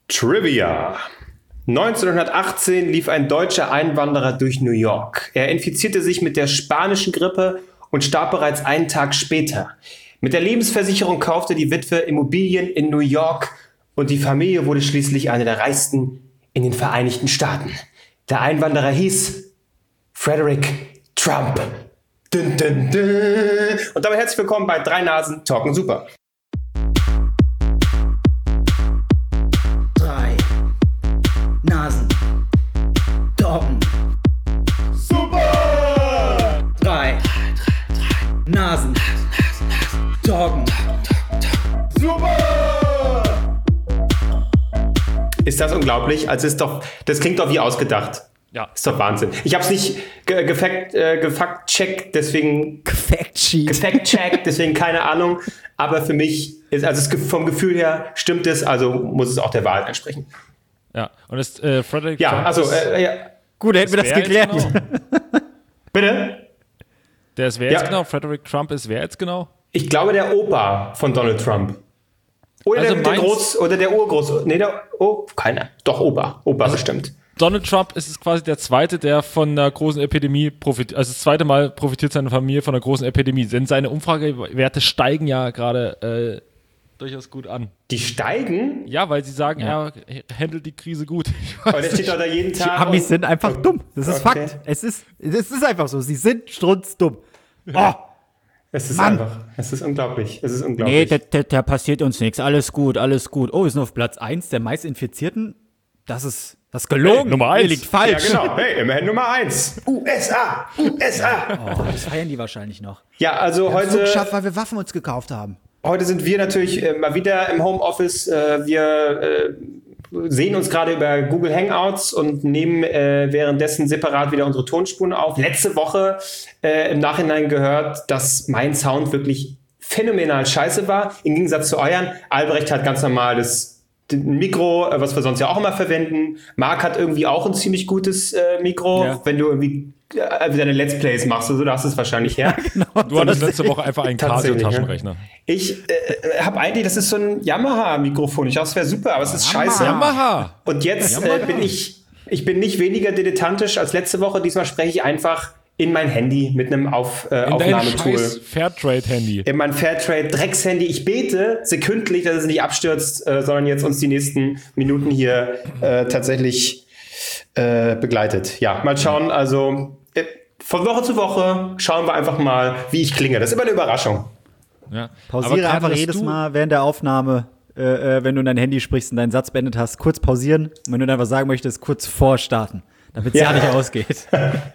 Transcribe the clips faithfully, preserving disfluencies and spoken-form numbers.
Trivia. neunzehnhundertachtzehn lief ein deutscher Einwanderer durch New York. Er infizierte sich mit der spanischen Grippe und starb bereits einen Tag später. Mit der Lebensversicherung kaufte die Witwe Immobilien in New York und die Familie wurde schließlich eine der reichsten in den Vereinigten Staaten. Der Einwanderer hieß Frederick Trump. Dun, dun, dun. Und damit herzlich willkommen bei Drei Nasen Talken Super. Drei Nasen Talken Super. Drei Nasen Talken Super. Ist das unglaublich? Also ist doch, das klingt doch wie ausgedacht. Ja. Ist doch Wahnsinn. Ich habe es nicht ge- gefact, äh, gefact-checkt, deswegen Fact-Sheet. gefact-checkt, deswegen keine Ahnung. Aber für mich ist, also es, vom Gefühl her stimmt es, also muss es auch der Wahrheit entsprechen. Ja, und das äh, Frederick Ja, Trump also ist, äh, ja. Gut, hätten wir das wer geklärt. jetzt genau? Bitte? Der ist wer Ja. jetzt genau? Frederick Trump ist wer jetzt genau? Ich glaube der Opa von Donald Trump. Oder Also der, der meins- Groß oder der Urgroß. Nee, der oh, keiner. Doch Opa, Opa Also bestimmt. Donald Trump ist es quasi der zweite, der von einer großen Epidemie profitiert, also das zweite Mal profitiert seine Familie von einer großen Epidemie. Denn seine Umfragewerte steigen ja gerade äh, durchaus gut an. Die steigen, Ja, weil sie sagen, er handelt die Krise gut. Ich weiß aber der steht nicht. doch da jeden Die Tag. Amis und- sind einfach dumm. Das ist Okay. Fakt. Es ist, es ist einfach so. Sie sind strunzdumm. Oh, Es ist Mann. einfach, es ist unglaublich. Es ist nee, unglaublich. da, da, da passiert uns nichts. Alles gut, alles gut. Oh, wir sind auf Platz eins der meistinfizierten. Das ist, das ist gelogen. Hey, Nummer eins. Ihr liegt falsch. Ja, genau. Hey, immerhin Nummer eins. U S A, U S A. Oh, das feiern die wahrscheinlich noch. Ja, also Wir haben es heute, nur geschafft, weil wir Waffen uns gekauft haben. heute sind wir natürlich äh, mal wieder im Homeoffice. Äh, wir äh, sehen uns gerade über Google Hangouts und nehmen äh, währenddessen separat wieder unsere Tonspuren auf. Letzte Woche äh, im Nachhinein gehört, dass mein Sound wirklich phänomenal scheiße war. Im Gegensatz zu euren. Albrecht hat ganz normal das ein Mikro, äh, was wir sonst ja auch immer verwenden. Marc hat irgendwie auch ein ziemlich gutes äh, Mikro. Ja. Wenn du irgendwie äh, deine Let's Plays machst, also, da hast du es wahrscheinlich her. Du hattest letzte Woche einfach einen Tatsächlich, Casio-Taschenrechner. Ich äh, habe eigentlich, das ist so ein Yamaha-Mikrofon. Ich dachte, es wäre super, aber es ist Yamaha. scheiße. Yamaha! Und jetzt äh, Yamaha. bin ich, ich bin nicht weniger dilettantisch als letzte Woche. Diesmal spreche ich einfach in mein Handy mit einem Auf, äh, In dein Aufnahmetool. scheiß Fairtrade-Handy. In mein Fairtrade-Dreckshandy. Ich bete sekündlich, dass es nicht abstürzt, äh, sondern jetzt uns die nächsten Minuten hier äh, tatsächlich äh, begleitet. Ja, mal schauen. Also äh, von Woche zu Woche schauen wir einfach mal, wie ich klinge. Das ist immer eine Überraschung. Ja. Aber Pausiere gerade, einfach dass jedes du- Mal während der Aufnahme, äh, äh, wenn du in dein Handy sprichst und deinen Satz beendet hast, kurz pausieren. Und wenn du dann was sagen möchtest, kurz vorstarten. Damit es Ja. ja nicht ausgeht.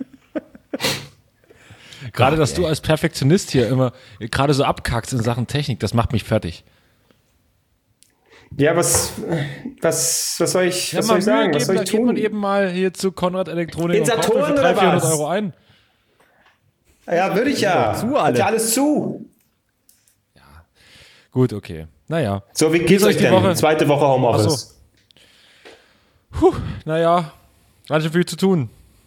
Gerade, dass du als Perfektionist hier immer gerade so abkackst in Sachen Technik, das macht mich fertig. Ja, was, was, was soll ich, was mal soll ich sagen? Mühe Was soll geben, ich da geht man tun? eben mal hier zu Konrad Elektronik In und kauft Saturn für oder dreihundert, vierhundert was? Euro ein. Ja, würde ich ja. Zu alle. Hat ja alles zu. Gut, okay. Naja. So, wie geht's euch euch die denn? Woche? Zweite Woche Homeoffice. Puh, naja. Ganz schön viel zu tun.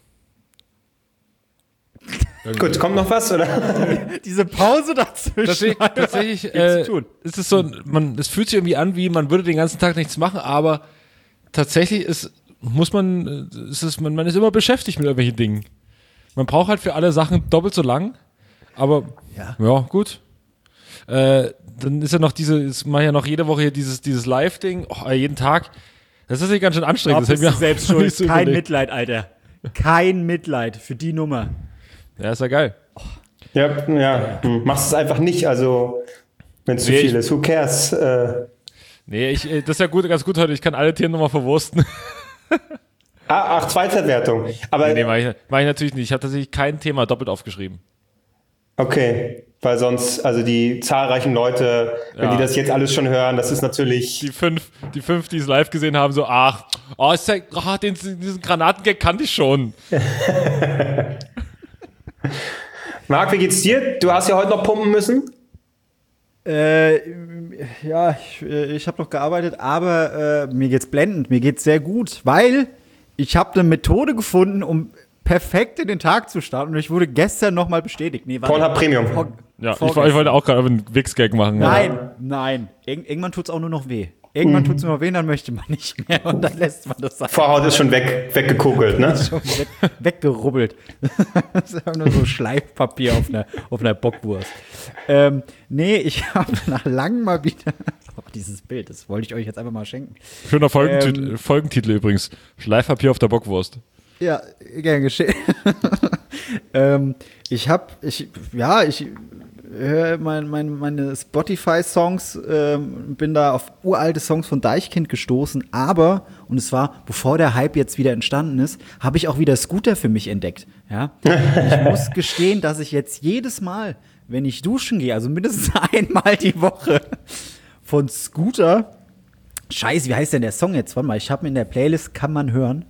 Gut, kommt noch was, oder? Diese Pause dazwischen. Tatsächlich, tatsächlich Viel äh, zu tun. ist es so, man, es fühlt sich irgendwie an, wie man würde den ganzen Tag nichts machen, aber tatsächlich ist, muss man, äh, ist es, man, man ist immer beschäftigt mit irgendwelchen Dingen. Man braucht halt für alle Sachen doppelt so lang, aber Ja. ja, gut. Äh, dann ist ja noch diese, ich mache ja noch jede Woche hier dieses, dieses Live-Ding, oh, jeden Tag. Das ist nicht ganz schön anstrengend. Glaub, Das bist hätte du ich mir selbst auch schuld. nicht so Kein überlegt. Mitleid, Alter. Kein Mitleid für die Nummer. Ja, ist ja geil. Ja, ja. Hm. Machst es einfach nicht, also wenn es zu Nee, viel ich- ist. Who cares? Äh, Nee, ich, äh, das ist ja gut, ganz gut heute. Ich kann alle Tiere nochmal verwursten. ah, ach, Zweitverwertung. Aber Nee, mach ich, mach ich natürlich nicht. Ich habe tatsächlich kein Thema doppelt aufgeschrieben. okay, weil sonst, also die zahlreichen Leute, wenn Ja. die das jetzt alles schon hören, das ist natürlich. Die fünf, die fünf, die es live gesehen haben, so, ach, oh, ist ja, oh den, diesen Granatengag kannte ich schon. Marc, wie geht's dir? Du hast ja heute noch pumpen müssen. Äh, ja, ich, äh, ich habe noch gearbeitet, aber äh, mir geht's blendend, mir geht's sehr gut, weil ich habe eine Methode gefunden, um perfekt in den Tag zu starten und ich wurde gestern nochmal bestätigt. Nee, warte. Pornhub Premium. Vor- Ja, ich, vorgestern. ich wollte auch gerade einen Wix-Gag machen. Nein, nein. Ir irgendwann tut's auch nur noch weh. Irgendwann Mhm. tut es mir weh, dann möchte man nicht mehr und dann lässt man das einfach Vorhaut ist schon weg, weggekokelt, ne? schon weg, weggerubbelt. Das ist einfach nur so Schleifpapier auf einer, auf einer Bockwurst. Ähm, nee, ich habe nach langem mal wieder oh, dieses Bild, das wollte ich euch jetzt einfach mal schenken. Schöner Folgentitel, Ähm, Folgentitel übrigens. Schleifpapier auf der Bockwurst. Ja, gern geschehen. ähm, ich habe, ich, ja, ich höre mein, mein, meine Spotify-Songs, ähm, bin da auf uralte Songs von Deichkind gestoßen, aber, und es war, bevor der Hype jetzt wieder entstanden ist, habe ich auch wieder Scooter für mich entdeckt. Ja? Ich muss gestehen, dass ich jetzt jedes Mal, wenn ich duschen gehe, also mindestens einmal die Woche, von Scooter, Scheiße, wie heißt denn der Song jetzt? Warte mal, ich habe ihn in der Playlist, kann man hören.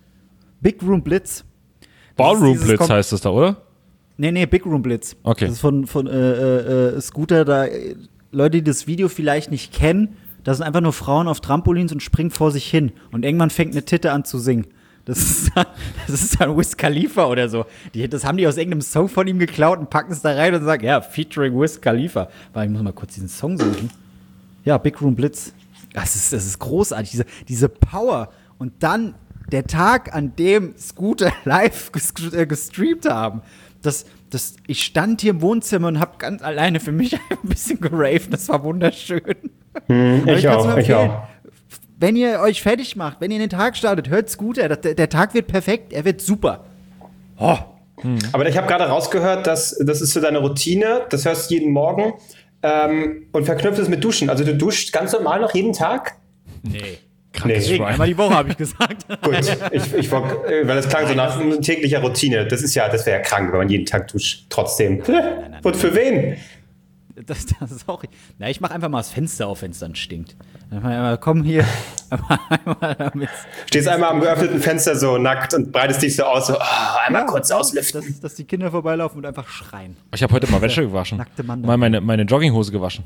Big Room Blitz. Ballroom dieses Blitz Kom- heißt das da, oder? Nee, nee, Big Room Blitz. Okay. Das ist von, von äh, äh, Scooter, da äh, Leute, die das Video vielleicht nicht kennen, da sind einfach nur Frauen auf Trampolins und springen vor sich hin. Und irgendwann fängt eine Titte an zu singen. Das ist, dann- das ist dann Wiz Khalifa oder so. Die, das haben die aus irgendeinem Song von ihm geklaut und packen es da rein und sagen, ja, featuring Wiz Khalifa. Weil ich muss mal kurz diesen Song suchen. Ja, Big Room Blitz. Das ist, das ist großartig, diese, diese Power. Und dann der Tag, an dem Scooter live ges- äh, gestreamt haben. Das, das, ich stand hier im Wohnzimmer und habe ganz alleine für mich ein bisschen geraved. Das war wunderschön. Aber Ich kann's auch, nur ich empfehlen. auch. Wenn ihr euch fertig macht, wenn ihr in den Tag startet, hört Scooter. Der, der Tag wird perfekt, er wird super. Oh. Aber ich habe gerade rausgehört, dass das ist so deine Routine, das hörst du jeden Morgen ähm, und verknüpft es mit Duschen. Also du duschst ganz normal noch jeden Tag? Nee. Krankes Nee. Schwein. Einmal die Woche, habe ich gesagt. Gut, ich, ich, wollt- äh, weil das klang so nach täglicher Routine. Das ist ja, das wäre ja krank, wenn man jeden Tag duscht. Trotzdem. Und für wen? Das, das ist auch. Na, ich mache einfach mal das Fenster auf, wenn es dann stinkt. Dann mal, einmal, komm hier. Einmal, einmal damit. Stehst einmal am geöffneten Fenster so nackt und breitest dich so aus, so oh, einmal kurz auslüften. Dass, dass die Kinder vorbeilaufen und einfach schreien. Ich habe heute mal Wäsche gewaschen. nackte Mann da. Mal meine, meine Jogginghose gewaschen.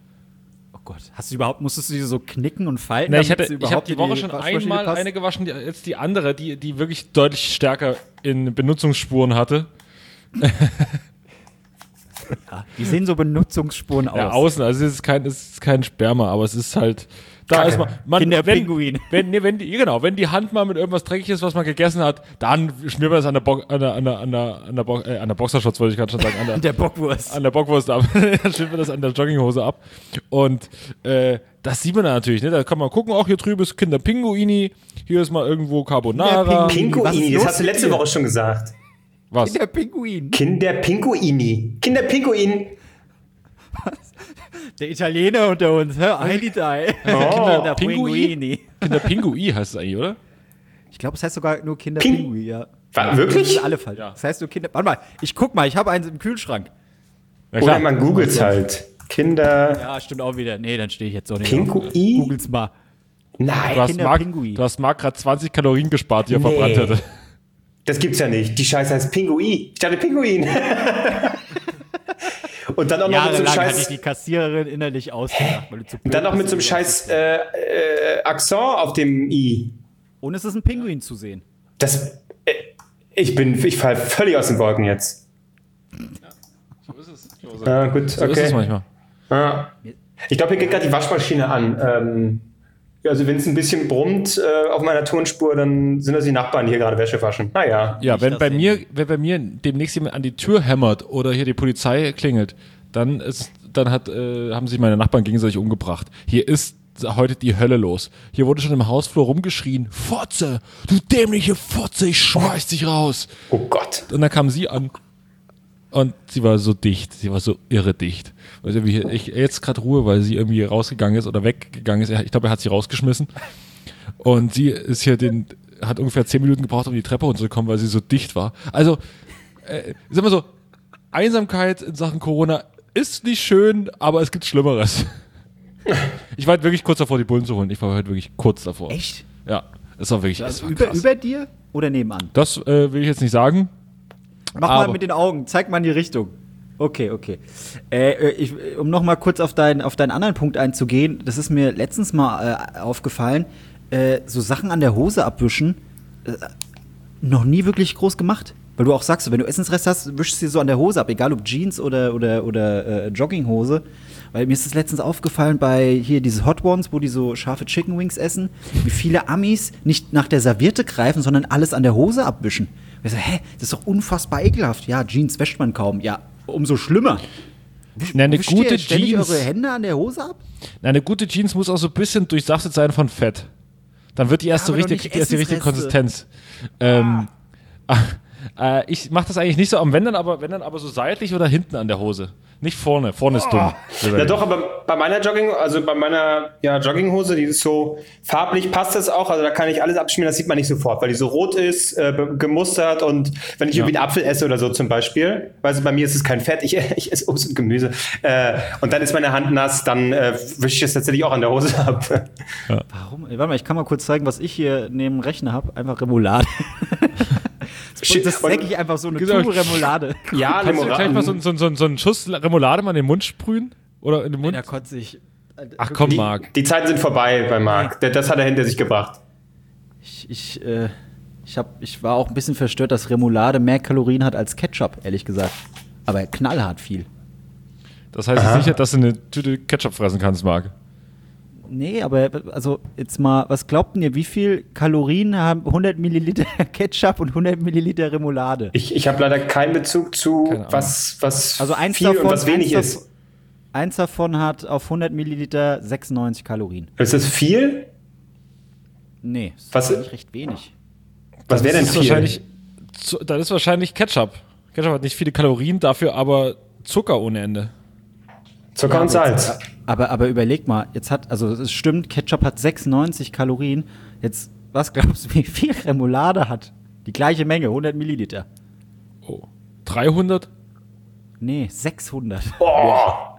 Oh Gott. Hast du überhaupt, musstest du die so knicken und falten? Na, ich damit hatte, sie ich habe überhaupt die in Woche schon Waschmaschine einmal passt? eine gewaschen, die, jetzt die andere, die, die wirklich deutlich stärker in Benutzungsspuren hatte. Ja, die sehen so Benutzungsspuren aus. Ja, außen, also es ist kein, es ist kein Sperma, aber es ist halt, da Kacke. ist man, man Kinderpinguin. Wenn, wenn, nee, wenn die, genau, wenn die Hand mal mit irgendwas dreckig ist, was man gegessen hat, dann schmiert man das an der, Bo an der, an der, an der, an der, Bo äh, an der Boxershorts, wollte ich gerade schon sagen, an der, Der Bockwurst. an der Bockwurst ab. Dann schmiert man das an der Jogginghose ab. Und äh, das sieht man dann natürlich, ne? Da kann man gucken, auch hier drüben ist Kinderpinguini, hier ist mal irgendwo Carbonara. Kinderpinguini. Was ist Pinguini, los das hast du mit letzte dir? Woche schon gesagt. Was? Der Pinguin. Kinderpinguini. Kinderpinguin. Der Italiener unter uns. Hör, Heidi Dai. Oh. Der Pinguini. Kinderpingui heißt es eigentlich, oder? Ich glaube, es heißt sogar nur Kinderpinguin, ja. War, wirklich? Das sind alle falsch. Das heißt nur Kinder. Warte mal, ich guck mal, ich habe eins im Kühlschrank. Ja, Oder man googelt halt. Kinder. Ja, stimmt auch wieder. Nee, dann stehe ich jetzt so nicht. Pinguin? Googelt's mal. Nein, Du hast Mark, Kinderpingui. du hast Mark gerade zwanzig Kalorien gespart, die er Nee. verbrannt hätte. das gibt's ja nicht. Die Scheiße heißt Pinguin. Ich dachte Pinguin. Und dann auch noch mit so einem Jahrelang hatte ich Scheiß. die Kassiererin innerlich ausgedacht. Weil du zu Und blöd dann noch bist, mit so einem um Scheiß das äh, äh, Akzent auf dem I. Und es ist ein Pinguin zu sehen. Das. Äh, ich bin. Ich fall völlig aus den Wolken jetzt. So ist es. Ah, gut, So ist es okay. manchmal. Ah. Ich glaube, hier geht gerade die Waschmaschine an. Ähm, ja, also wenn es ein bisschen brummt äh, auf meiner Tonspur, dann sind das die Nachbarn, die hier gerade Wäsche waschen. Naja. Ja, Nicht wenn das bei, Handy. mir, wenn bei mir demnächst jemand an die Tür hämmert oder hier die Polizei klingelt, dann, ist, dann hat, äh, haben sich meine Nachbarn gegenseitig umgebracht. Hier ist heute die Hölle los. Hier wurde schon im Hausflur rumgeschrien, Fotze, du dämliche Fotze, ich schmeiß dich raus. Oh Gott. Und dann kam sie an und sie war so dicht, sie war so irre dicht. Also irgendwie, ich jetzt gerade Ruhe, weil sie irgendwie rausgegangen ist oder weggegangen ist. Ich glaube, er hat sie rausgeschmissen. Und sie ist hier den, hat ungefähr zehn Minuten gebraucht, um die Treppe runterzukommen, weil sie so dicht war. Also, äh, sag mal so, Einsamkeit in Sachen Corona ist nicht schön, aber es gibt Schlimmeres. Ich war halt wirklich kurz davor, die Bullen zu holen. Ich war halt wirklich kurz davor. Echt? Ja, es war wirklich, es Also war über, krass. über dir oder nebenan? Das äh, will ich jetzt nicht sagen. Mach Aber- mal mit den Augen, zeig mal in die Richtung. Okay, okay. Äh, ich, um noch mal kurz auf, dein, auf deinen anderen Punkt einzugehen, das ist mir letztens mal äh, aufgefallen, äh, so Sachen an der Hose abwischen, äh, noch nie wirklich groß gemacht. weil du auch sagst, wenn du Essensrest hast, wischst du dir so an der Hose ab, egal ob Jeans oder, oder, oder äh, Jogginghose. Weil mir ist das letztens aufgefallen bei hier diese Hot Ones, wo die so scharfe Chicken Wings essen, wie viele Amis nicht nach der Serviette greifen, sondern alles an der Hose abwischen. Und ich so, hä, das ist doch unfassbar ekelhaft. Ja, Jeans wäscht man kaum. Ja, umso schlimmer. Na, eine Wischt gute ihr ständig Jeans. eure Hände an der Hose ab? Na, eine gute Jeans muss auch so ein bisschen durchsaftet sein von Fett. Dann wird die erst so aber doch richtig, nicht kriegt die erst die richtige Essensreste. Konsistenz. Ähm, äh, ich mache das eigentlich nicht so am wenn dann, aber wenn dann aber so seitlich oder hinten an der Hose. Nicht vorne. Vorne ist dumm. Ja doch, aber bei meiner Jogging, also bei meiner ja, Jogginghose, die ist so farblich, passt das auch. Also da kann ich alles abschmieren, das sieht man nicht sofort, weil die so rot ist, äh, be- gemustert und wenn ich Ja. irgendwie einen Apfel esse oder so zum Beispiel, also bei mir ist es kein Fett, ich, ich esse Obst und Gemüse äh, und dann ist meine Hand nass, dann äh, wische ich es tatsächlich auch an der Hose ab. Warum? Warte mal, ich kann mal kurz zeigen, was ich hier neben dem Rechner habe. Einfach Remoulade. Shit, Das und- säcke ich einfach so eine Genau. Tube Remoulade. Ja, Kannst du dir gleich mal so, so, so, so einen Schuss Remoulade mal in den Mund sprühen? Oder in den Mund? Da kotze ich. Ach komm, die, Marc. die Zeiten sind vorbei bei Marc. Der- Das hat er hinter sich gebracht. Ich, ich, äh, ich, hab, ich war auch ein bisschen verstört, dass Remoulade mehr Kalorien hat als Ketchup, ehrlich gesagt. Aber knallhart viel. Das heißt jetzt nicht, dass du eine Tüte Ketchup fressen kannst, Marc. Nee, aber also jetzt mal, was glaubt denn ihr, wie viel Kalorien haben hundert Milliliter Ketchup und hundert Milliliter Remoulade? Ich, ich habe leider keinen Bezug zu, Keine Ahnung. was, was Also eins viel davon, und was wenig eins ist. Davon, eins davon hat auf hundert Milliliter sechsundneunzig Kalorien. Ist das viel? Nee, das Was- ist eigentlich recht wenig. Was wäre denn Das ist viel? wahrscheinlich, zu- das ist wahrscheinlich Ketchup. Ketchup hat nicht viele Kalorien, dafür aber Zucker ohne Ende. Zucker Ja, und aber Salz. jetzt- Aber, aber überleg mal, jetzt hat, also es stimmt, Ketchup hat sechsundneunzig Kalorien. Jetzt, was glaubst du, wie viel Remoulade hat? Die gleiche Menge, hundert Milliliter. Oh. dreihundert? Nee, sechshundert. Oh,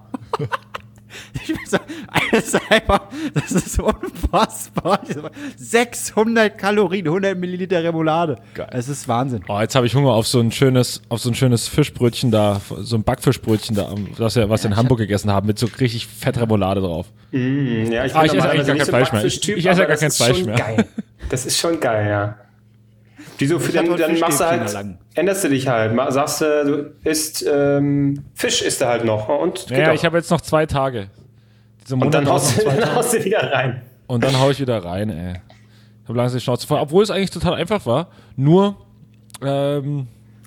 Ich will sagen, das ist einfach, das ist unfassbar. sechshundert Kalorien, hundert Milliliter Remoulade. Geil. Es ist Wahnsinn. Oh, jetzt habe ich Hunger auf so ein schönes, auf so ein schönes Fischbrötchen da, so ein Backfischbrötchen da, was wir, was wir in Hamburg gegessen haben, mit so richtig Fettremoulade drauf. mm, ja, ich, Ah, bin ich esse normalerweise eigentlich gar nicht kein so Fleisch mehr. Backfischtyp, Ich- ich esse ja aber gar das kein ist Fleisch schon mehr. Geil. Das ist schon geil, ja. Wieso? Für Ich hatte dann, heute dann machst du Fischstäbchen halt, lang. änderst du dich halt. Ma- Sagst du, du isst ähm, Fisch isst du halt noch und geht Naja, doch. ich habe jetzt noch zwei Tage. Diese und dann Monat haust, noch du, zwei dann Tage. haust du wieder rein. Und dann hau ich wieder rein, ey. Ich habe langsam die Schnauze voll. Obwohl es eigentlich total einfach war. Nur, ähm,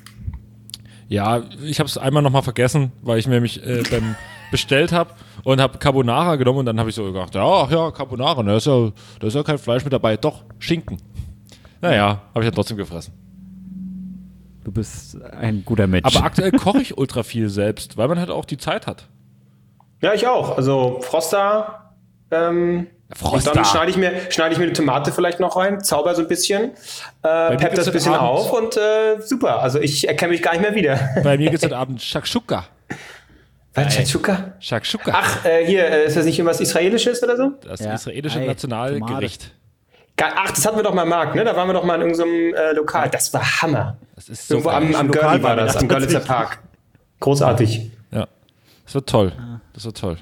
ja, ich habe es einmal nochmal vergessen, weil ich mir mich äh, beim bestellt habe und habe Carbonara genommen und dann habe ich so gedacht, ja, ach ja, Carbonara, da ist ja, da ist ja kein Fleisch mit dabei. Doch, Schinken. Naja, habe ich dann trotzdem gefressen. Du bist ein guter Mensch. Aber aktuell koche ich ultra viel selbst, weil man halt auch die Zeit hat. Ja, ich auch. Also Froster. Ähm, Froster. Und dann schneide ich, mir, schneide ich mir eine Tomate vielleicht noch rein, zauber so ein bisschen, äh, mir pepp gibt's das ein heute bisschen Abend- auf und äh, super. Also ich erkenne mich gar nicht mehr wieder. Bei mir gibt es heute Abend Shakshuka. Was, Shakshuka? Shakshuka. Ach, äh, hier, äh, ist das nicht irgendwas Israelisches oder so? Das Ja. israelische Ei, Nationalgericht. Ge- Ach, das hatten wir doch mal, Marc, ne? Da waren wir doch mal in irgendeinem äh, Lokal. Das war Hammer. Das ist so Irgendwo geil. am, am Lokal Görli war waren wir das, da am Görlitzer tatsächlich. Park. Großartig. Ja, das wird toll. Das wird toll.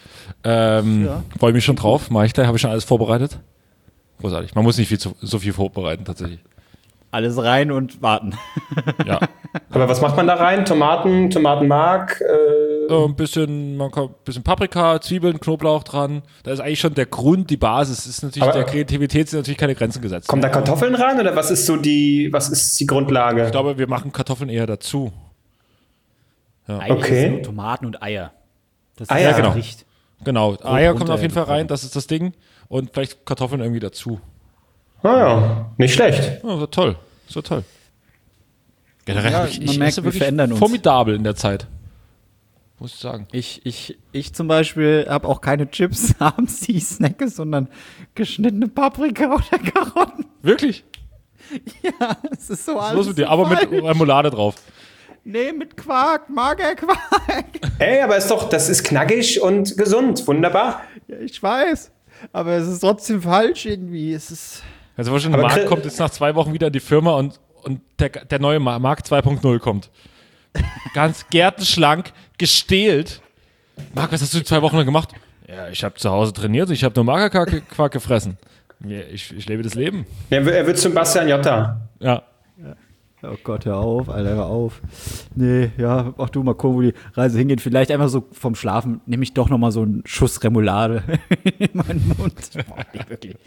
Ähm, Ja. Freue mich schon drauf. Mache ich da, habe ich schon alles vorbereitet. Großartig. Man muss nicht viel zu, so viel vorbereiten, tatsächlich. alles rein und warten. Ja. Aber was macht man da rein? Tomaten, Tomatenmark? Äh, So ein bisschen, man kommt, ein bisschen Paprika, Zwiebeln, Knoblauch dran. Da ist eigentlich schon der Grund, die Basis. Ist natürlich, Aber- der Kreativität sind natürlich keine Grenzen gesetzt. kommen da Kartoffeln rein oder was ist so die, was ist die Grundlage? Ich glaube, wir machen Kartoffeln eher dazu. Eigentlich Okay. ist nur Tomaten und Eier. Das Eier, das genau. Gericht. Genau. Eier kommen runter, auf jeden Fall gebrochen. rein, das ist das Ding. Und vielleicht Kartoffeln irgendwie dazu. Naja, nicht schlecht. Ja, wird toll. Das wird toll. Generell Ja, hab ich, man ich merkt, esse wir wirklich verändern uns. formidabel in der Zeit. Muss ich sagen. Ich, ich, ich zum Beispiel habe auch keine Chips abends, die ich snacke, sondern geschnittene Paprika oder Karotten. Wirklich? Ja, es ist so Was ist alles. los mit dir? Aber mit falsch. Remoulade drauf. Nee, mit Quark, Magerquark. Ey, aber ist doch, das ist knackig und gesund. Wunderbar. Ja, ich weiß. Aber es ist trotzdem falsch irgendwie. Es ist. Also wahrscheinlich Aber Marc Chris- kommt jetzt nach zwei Wochen wieder in die Firma und, und der, der neue Ma- Marc zwei Punkt null kommt. Ganz gärtenschlank, gestählt. Marc, was hast du in zwei Wochen lang gemacht? Ja, ich habe zu Hause trainiert, ich habe nur Magerquark Quark gefressen. Ja, ich, ich lebe das Leben. Er, wird- er wird zum Bastian Jotta. Ja. Oh Gott, hör auf, Alter, hör auf. Nee, ja, auch du mal gucken, wo die Reise hingeht. Vielleicht einfach so vom Schlafen nehme ich doch noch mal so einen Schuss Remoulade in meinen Mund. Boah, nicht wirklich.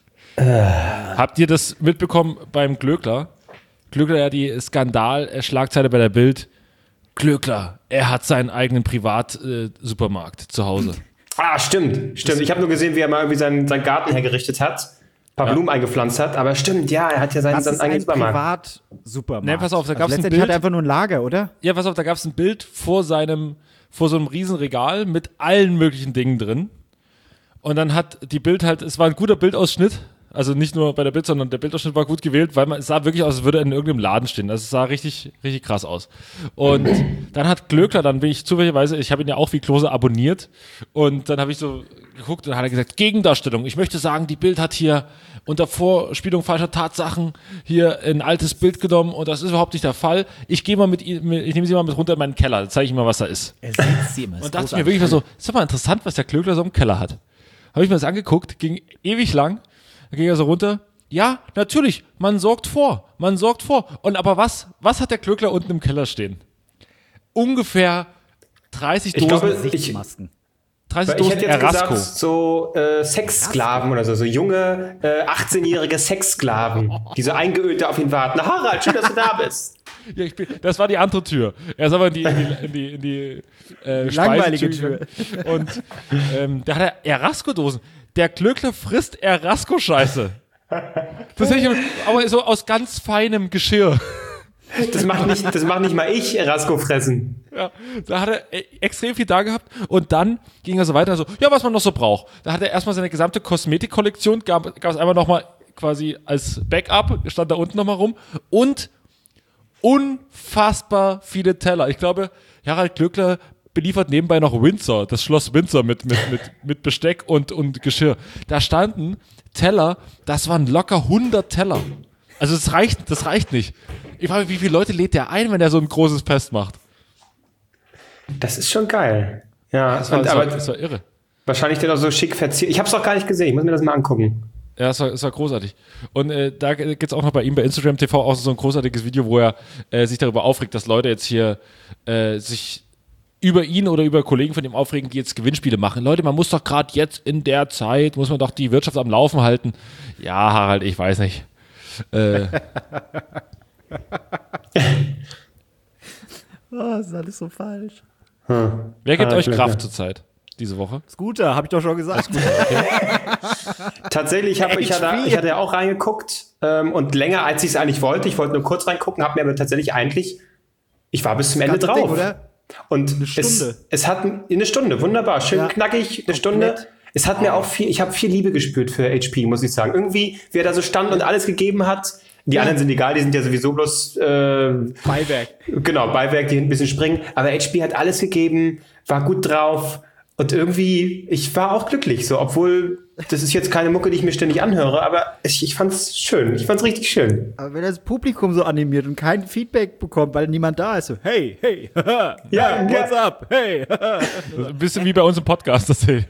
Habt ihr das mitbekommen beim Glöckler? Glöckler ja die Skandal-Schlagzeile bei der Bild. Glöckler, er hat seinen eigenen Privat-Supermarkt äh, zu Hause. Ah, stimmt, stimmt. Ich habe nur gesehen, wie er mal irgendwie seinen, seinen Garten hergerichtet hat, ein paar Ja. Blumen eingepflanzt hat, aber stimmt, ja, er hat ja seinen, Das seinen ist eigenen ein Supermarkt. Privat-Supermarkt. Nee, pass auf, da gab's ein letztendlich Bild. hat er einfach nur ein Lager, oder? Ja, pass auf, da gab es ein Bild vor seinem, vor so einem riesen Regal mit allen möglichen Dingen drin. Und dann hat die Bild halt, es war ein guter Bildausschnitt, also nicht nur bei der Bild, sondern der Bildausschnitt war gut gewählt, weil man, es sah wirklich aus, als würde er in irgendeinem Laden stehen. Also es sah richtig, richtig krass aus. Und dann hat Glöckler, dann bin ich zufälligerweise, ich habe ihn ja auch wie Klose abonniert und dann habe ich so geguckt und dann hat er gesagt, Gegendarstellung. Ich möchte sagen, die Bild hat hier unter Vorspielung falscher Tatsachen hier ein altes Bild genommen und das ist überhaupt nicht der Fall. Ich gehe mal mit ihm, ich nehme sie mal mit runter in meinen Keller, dann zeige ich ihm mal, was da ist. Er sieht sie immer. Und dachte mir wirklich mal so, ist doch mal interessant, was der Glöckler so im Keller hat. Habe ich mir das angeguckt, ging ewig lang, da ging er so runter. Ja, natürlich, man sorgt vor, man sorgt vor. Und aber was, was hat der Glöckler unten im Keller stehen? Ungefähr dreißig Ich Dosen, glaube, ich, Gesichtsmasken. dreißig ich Dosen hätte jetzt Erasco. gesagt, so äh, Sexsklaven oder so, so junge, äh, achtzehnjährige Sexsklaven, die so eingeölte auf ihn warten. Na, Harald, schön, dass du da bist. Ja, ich bin, das war die andere Tür. Er ist aber in die, in die, in die, in die äh, langweilige Speisentür gegangen. Und ähm, da hat er Erasco-Dosen. Der Glöckler frisst Erasco-Scheiße. Das hätte ich, aber so aus ganz feinem Geschirr. Das macht nicht, das macht nicht mal ich, Erasco fressen. Ja, da hat er e- extrem viel da gehabt und dann ging er so weiter, so, ja, was man noch so braucht. Da hat er erstmal seine gesamte Kosmetikkollektion, gab, gab es einmal nochmal quasi als Backup, stand da unten nochmal rum und unfassbar viele Teller. Ich glaube, Harald Glöckler beliefert nebenbei noch Windsor, das Schloss Windsor mit, mit, mit, mit Besteck und, und Geschirr. Da standen Teller, das waren locker hundert Teller. Also das reicht, das reicht nicht. Ich frage mich, wie viele Leute lädt der ein, wenn er so ein großes Fest macht? Das ist schon geil. Ja, Das war, und, das, aber war, das war irre. wahrscheinlich der doch so schick verziert. Ich habe es doch gar nicht gesehen, ich muss mir das mal angucken. Ja, es war, es war großartig. Und äh, da gibt es auch noch bei ihm bei Instagram T V auch so ein großartiges Video, wo er äh, sich darüber aufregt, dass Leute jetzt hier äh, sich über ihn oder über Kollegen von ihm aufregen, die jetzt Gewinnspiele machen. Leute, man muss doch gerade jetzt in der Zeit, muss man doch die Wirtschaft am Laufen halten. Ja, Harald, ich weiß nicht. Äh, Oh, das ist alles so falsch. wer gibt Ah, euch Glück, Kraft ja. zurzeit, diese Woche? Scooter, habe ich doch schon gesagt. Tatsächlich, hab, ich, hatte, ich hatte ja auch reingeguckt ähm, und länger, als ich es eigentlich wollte. Ich wollte nur kurz reingucken, habe mir aber tatsächlich eigentlich, ich war bis zum Ende ganze drauf. Ding, oder? Und Eine Stunde. Es, es hat eine Stunde, wunderbar, schön Ja. knackig, eine Stunde. Es hat mir auch viel, ich habe viel Liebe gespürt für H P, muss ich sagen. Irgendwie, wie er da so stand und alles gegeben hat. Die anderen sind egal, die sind ja sowieso bloß äh, Beiwerk. genau, Beiwerk, die ein bisschen springen. Aber H P hat alles gegeben, war gut drauf. Und irgendwie, ich war auch glücklich, so, obwohl, das ist jetzt keine Mucke, die ich mir ständig anhöre, aber ich, ich fand's schön. Ich fand's richtig schön. Aber wenn das Publikum so animiert und kein Feedback bekommt, weil niemand da ist, so, hey, hey, haha, Ja, ja, what's ja. up, hey, haha. Ein bisschen wie bei uns im Podcast, das hier.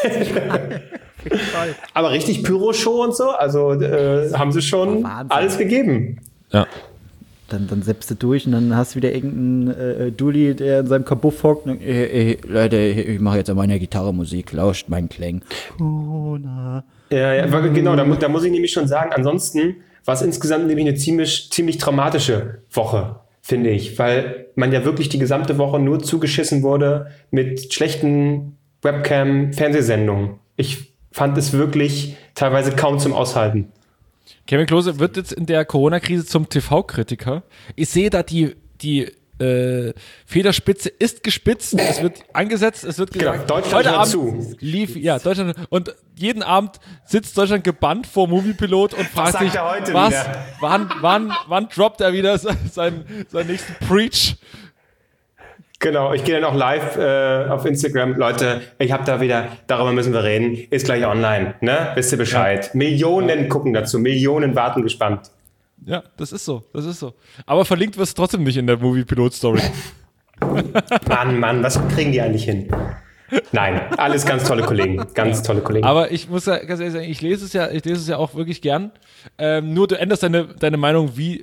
Aber richtig Pyro-Show und so, also äh, haben sie schon Wahnsinn. alles gegeben. Ja. Dann, dann seppst du durch und dann hast du wieder irgendeinen äh, Dulli, der in seinem Kabuff hockt. Und, äh, äh, Leute, ich mache jetzt an meiner Gitarre Musik, lauscht meinen Klängen. Corona. Ja, ja, weil- genau, da, mu- da muss ich nämlich schon sagen, ansonsten war es insgesamt nämlich eine ziemlich, ziemlich traumatische Woche, finde ich, weil man ja wirklich die gesamte Woche nur zugeschissen wurde mit schlechten Webcam-Fernsehsendungen. Ich fand es wirklich teilweise kaum zum Aushalten. Kevin Klose wird jetzt in der Corona-Krise zum T V-Kritiker. Ich sehe da die, die äh, Federspitze ist gespitzt, es wird angesetzt, es wird Genau, gesagt, Deutschland heute hört Abend zu. lief, ja, Deutschland, und jeden Abend sitzt Deutschland gebannt vor Moviepilot und fragt sagt sich, er heute was, wieder? wann, wann, wann droppt er wieder seinen, seinen nächsten Preach? Genau, ich gehe dann auch live äh, auf Instagram. Leute, ich habe da wieder, darüber müssen wir reden, ist gleich online, ne? Wisst ihr Bescheid. Millionen gucken dazu, Millionen warten gespannt. Ja, das ist so, das ist so. Aber verlinkt wirst du trotzdem nicht in der Moviepilot-Story. Mann, Mann, was kriegen die eigentlich hin? Nein, alles ganz tolle Kollegen, ganz tolle Kollegen. Aber ich muss ja ganz ehrlich sagen, ich lese es ja, ich lese es ja auch wirklich gern. Ähm, nur du änderst deine, deine Meinung wie,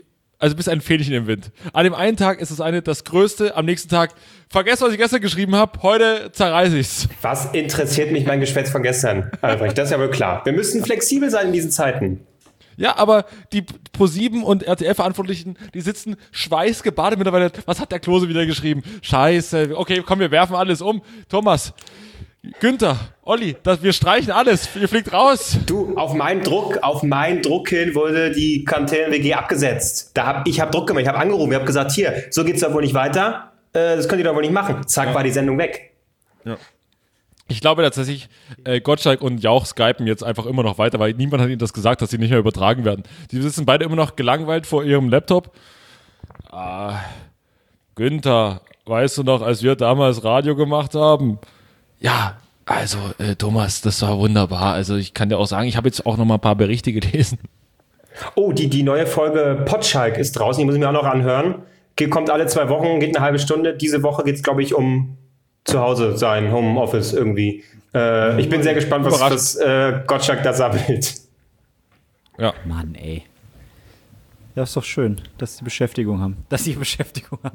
also bist ein Fähnchen im Wind. An dem einen Tag ist das eine das Größte, am nächsten Tag, vergesst, was ich gestern geschrieben habe, heute zerreiße ich's. Was interessiert mich mein Geschwätz von gestern, Albrecht? Das ist ja wohl klar. Wir müssen flexibel sein in diesen Zeiten. Ja, aber die ProSieben und R T L-Verantwortlichen, die sitzen schweißgebadet mittlerweile. Was hat der Klose wieder geschrieben? Scheiße, okay, komm, wir werfen alles um. Thomas, Günther, Olli, das, wir streichen alles, ihr fliegt raus. Du, auf meinen Druck, auf meinen Druck hin wurde die Kantälen-W G abgesetzt. Da hab, ich habe Druck gemacht, ich habe angerufen, ich habe gesagt, hier, so geht's doch wohl nicht weiter, äh, das könnt ihr doch wohl nicht machen. Zack, ja. War die Sendung weg. Ja. Ich glaube tatsächlich, äh, Gottschalk und Jauch skypen jetzt einfach immer noch weiter, weil niemand hat ihnen das gesagt, dass sie nicht mehr übertragen werden. Die sitzen beide immer noch gelangweilt vor ihrem Laptop. Ah, Günther, weißt du noch, als wir damals Radio gemacht haben? Ja, also äh, Thomas, das war wunderbar. Also ich kann dir auch sagen, ich habe jetzt auch noch mal ein paar Berichte gelesen. Oh, die, die neue Folge Potschalk ist draußen, die muss ich mir auch noch anhören. Ge- kommt alle zwei Wochen, geht eine halbe Stunde. Diese Woche geht es, glaube ich, um zu Hause sein, Homeoffice irgendwie. Äh, ich bin sehr gespannt, was, was äh, Gottschalk da sammelt. Ja. Mann, ey. Ja, ist doch schön, dass sie Beschäftigung haben. Dass sie Beschäftigung haben.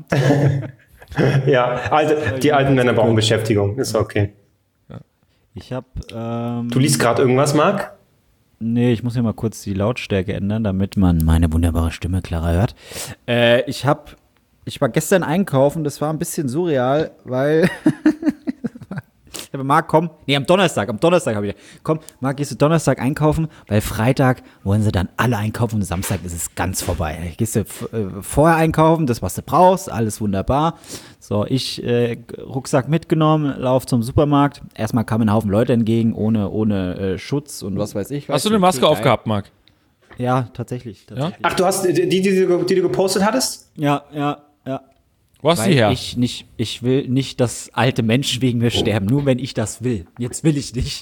Ja, alte, die alten Männer brauchen Beschäftigung, ist okay. Ich hab, ähm, Du liest gerade irgendwas, Marc? Nee, ich muss hier mal kurz die Lautstärke ändern, damit man meine wunderbare Stimme klarer hört. Äh, ich hab, ich war gestern einkaufen, das war ein bisschen surreal, weil ich habe Marc, komm, nee, am Donnerstag, am Donnerstag habe ich, komm, Marc, gehst du Donnerstag einkaufen, weil Freitag wollen sie dann alle einkaufen und Samstag ist es ganz vorbei. Gehst du f- äh, vorher einkaufen, das, was du brauchst, alles wunderbar. So, ich, äh, Rucksack mitgenommen, lauf zum Supermarkt. Erstmal kamen ein Haufen Leute entgegen, ohne, ohne äh, Schutz und was weiß ich. Hast du eine Maske okay, aufgehabt, Marc? Ja, tatsächlich. tatsächlich. Ach, du hast die, die, die, du- die du gepostet hattest? Ja, ja, ja. Wo hast du Weil die her? ich nicht, ich will nicht, dass alte Menschen wegen mir sterben, nur wenn ich das will. Jetzt will ich nicht.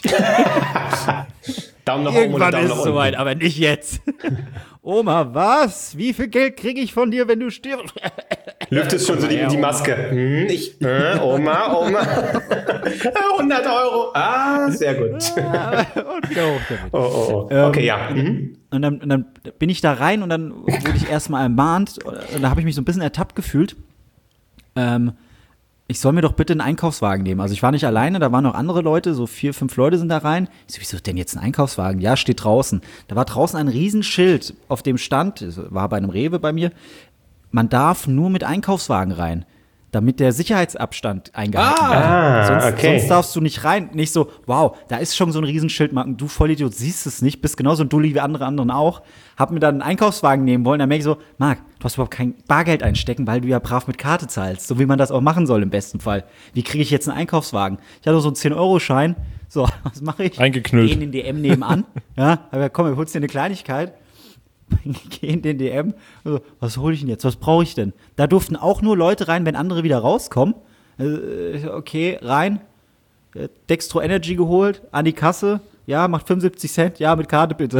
Daumen nach oben oder Irgendwann Daumen ist nach es unten? soweit, aber nicht jetzt. Oma, was? Wie viel Geld kriege ich von dir, wenn du stirbst? Lüftest schon so die, die Maske. Hm, ich, äh, Oma, Oma. hundert Euro. Ah, sehr gut. Und wieder hoch damit. Oh, oh, oh. Okay, ja. Mhm. Und dann, und dann bin ich da rein und dann wurde ich erstmal ermahnt und da habe ich mich so ein bisschen ertappt gefühlt. Ähm, ich soll mir doch bitte einen Einkaufswagen nehmen. Also ich war nicht alleine, da waren noch andere Leute, so vier, fünf Leute sind da rein. Ich so, wieso denn jetzt ein Einkaufswagen? Ja, steht draußen. Da war draußen ein Riesenschild, auf dem stand, es war bei einem Rewe bei mir, man darf nur mit Einkaufswagen rein, damit der Sicherheitsabstand eingehalten wird. Ah, sonst, okay. sonst darfst du nicht rein. Nicht so, wow, da ist schon so ein Riesenschild, Marken, du Vollidiot, siehst es nicht, bist genauso ein Dulli wie andere anderen auch. Hab mir dann einen Einkaufswagen nehmen wollen, dann merke ich so, Marc, du hast überhaupt kein Bargeld einstecken, weil du ja brav mit Karte zahlst, so wie man das auch machen soll im besten Fall. Wie kriege ich jetzt einen Einkaufswagen? Ich hatte so einen zehn-Euro-Schein, so, was mache ich? Eingeknüllt. Geh in den D M nebenan, ja, aber komm, wir holst dir eine Kleinigkeit. Geh in den D M, also, was hole ich denn jetzt, was brauche ich denn? Da durften auch nur Leute rein, wenn andere wieder rauskommen. Äh, okay, rein, äh, Dextro Energy geholt, an die Kasse, ja, macht fünfundsiebzig Cent, ja, mit Karte bitte.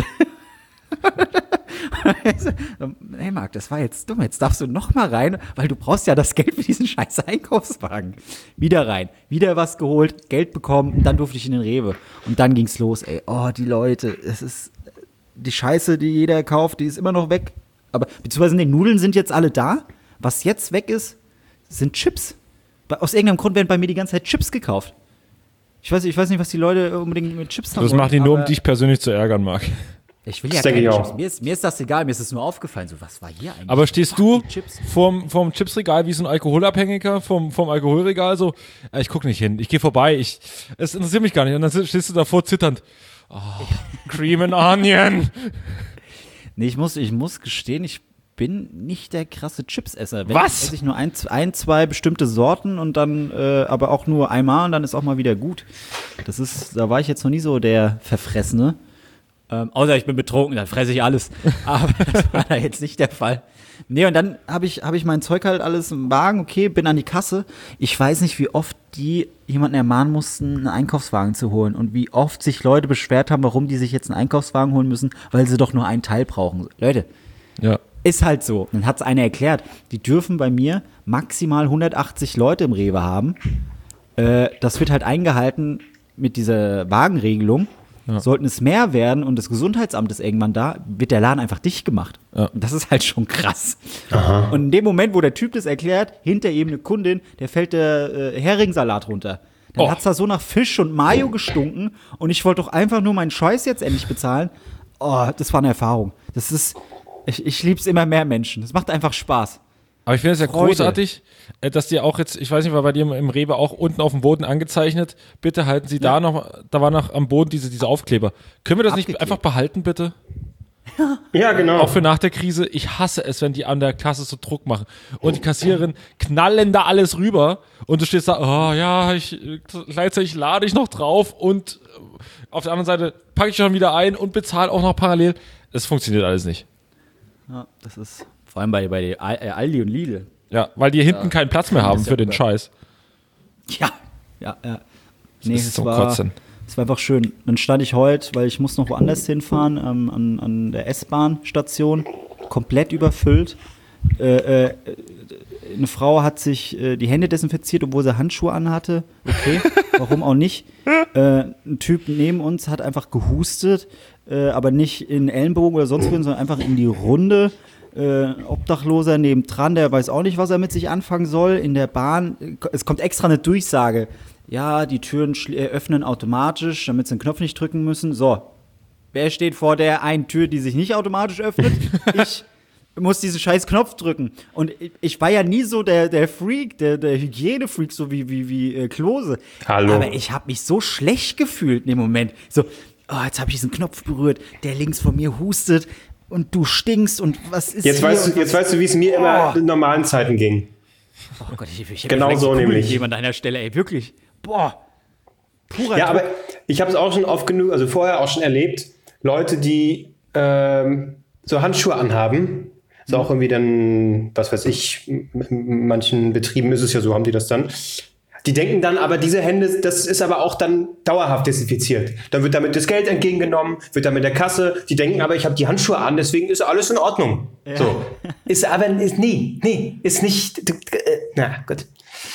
Hey Marc, das war jetzt dumm, jetzt darfst du noch mal rein, weil du brauchst ja das Geld für diesen scheiß Einkaufswagen. Wieder rein, wieder was geholt, Geld bekommen, und dann durfte ich in den Rewe. Und dann ging's los, ey, oh, die Leute, es ist die Scheiße, die jeder kauft, die ist immer noch weg. Aber, beziehungsweise, die Nudeln sind jetzt alle da. Was jetzt weg ist, sind Chips. Aus irgendeinem Grund werden bei mir die ganze Zeit Chips gekauft. Ich weiß, ich weiß nicht, was die Leute unbedingt mit Chips haben. Das wollen, macht die nur, um aber dich persönlich zu ärgern, Marc. Ich will ja Das denke keine ich Chips. auch. Mir ist, mir ist das egal, mir ist es nur aufgefallen. So, was war hier eigentlich? Aber stehst Fuck, du die Chips. vorm, vorm Chipsregal wie so ein Alkoholabhängiger vom, vom Alkoholregal so, äh, ich guck nicht hin, ich gehe vorbei, ich, es interessiert mich gar nicht. Und dann stehst du davor zitternd. Oh, Cream and Onion. Nee, ich muss, ich muss gestehen, ich bin nicht der krasse Chipsesser. Wenn, Was? esse ich nur ein, ein, zwei bestimmte Sorten und dann äh, aber auch nur einmal und dann ist auch mal wieder gut. Das ist, da war ich jetzt noch nie so der Verfressene. Ähm, außer ich bin betrunken, dann fresse ich alles. Aber das war da jetzt nicht der Fall. Nee, und dann habe ich, hab ich mein Zeug halt alles im Wagen, okay, bin an die Kasse. Ich weiß nicht, wie oft die jemanden ermahnen mussten, einen Einkaufswagen zu holen und wie oft sich Leute beschwert haben, warum die sich jetzt einen Einkaufswagen holen müssen, weil sie doch nur einen Teil brauchen. Leute, Ja. ist halt so. Dann hat es einer erklärt, die dürfen bei mir maximal hundertachtzig Leute im Rewe haben. Äh, das wird halt eingehalten mit dieser Wagenregelung. Ja. Sollten es mehr werden und das Gesundheitsamt ist irgendwann da, wird der Laden einfach dicht gemacht. Ja. Und das ist halt schon krass. Und in dem Moment, wo der Typ das erklärt, hinter ihm eine Kundin, der fällt der äh, Heringssalat runter. Dann Oh. hat's da so nach Fisch und Mayo gestunken und ich wollte doch einfach nur meinen Scheiß jetzt endlich bezahlen. Oh, das war eine Erfahrung. Das ist, ich, ich lieb's immer mehr Menschen. Das macht einfach Spaß. Aber ich finde es ja Freude. großartig, äh, dass die auch jetzt, ich weiß nicht, war bei dir im- im Rewe auch unten auf dem Boden angezeichnet. Bitte halten Sie da noch, da war noch am Boden diese, diese Aufkleber. Können wir das nicht Abgeklebt. einfach behalten, bitte? Ja, genau. Auch für nach der Krise. Ich hasse es, wenn die an der Kasse so Druck machen. Und die Kassiererin knallen da alles rüber und du stehst da, oh ja, ich, gleichzeitig lade ich noch drauf und äh, auf der anderen Seite packe ich schon wieder ein und bezahle auch noch parallel. Das funktioniert alles nicht. Ja, das ist vor allem bei, bei Al- äh, Aldi und Lidl. Ja, weil die hinten keinen Platz mehr haben ist ja für den über- Scheiß. Ja, ja, ja. Nee, ist es zum war, Kotzen. es war einfach schön. Dann stand ich heute, weil ich muss noch woanders hinfahren, ähm, an, an der S-Bahn-Station, komplett überfüllt. Äh, äh, eine Frau hat sich äh, die Hände desinfiziert, obwohl sie Handschuhe anhatte. Okay, warum auch nicht? Äh, ein Typ neben uns hat einfach gehustet, äh, aber nicht in Ellenbogen oder sonst wohin, sondern einfach in die Runde. Äh, Obdachloser nebendran, der weiß auch nicht, was er mit sich anfangen soll. In der Bahn, äh, es kommt extra eine Durchsage. Ja, die Türen schl- äh, öffnen automatisch, damit sie den Knopf nicht drücken müssen. So, wer steht vor der einen Tür, die sich nicht automatisch öffnet? Ich muss diesen scheiß Knopf drücken. Und ich, ich war ja nie so der, der Freak, der, der Hygienefreak, so wie, wie, wie äh, Klose. Hallo. Aber ich habe mich so schlecht gefühlt in dem Moment. So, oh, jetzt habe ich diesen Knopf berührt, der links von mir hustet und du stinkst und was ist Jetzt hier weißt, und du, jetzt was- weißt du, wie es mir immer Oh. in normalen Zeiten ging. Oh Gott, ich, ich hätte Genau vielleicht so geprügelt nämlich. jemand an deiner Stelle, ey, wirklich. Boah. Purer Ja, Druck. aber ich habe es auch schon oft genug, also vorher auch schon erlebt, Leute, die ähm, so Handschuhe anhaben. Ist auch irgendwie dann, was weiß ich, in manchen Betrieben ist es ja so, haben die das dann. Die denken dann, aber diese Hände, das ist aber auch dann dauerhaft desinfiziert. Dann wird damit das Geld entgegengenommen, wird dann mit der Kasse. Die denken aber, ich habe die Handschuhe an, deswegen ist alles in Ordnung. So. Ist aber, ist, nee, nee, ist nicht, äh, na gut.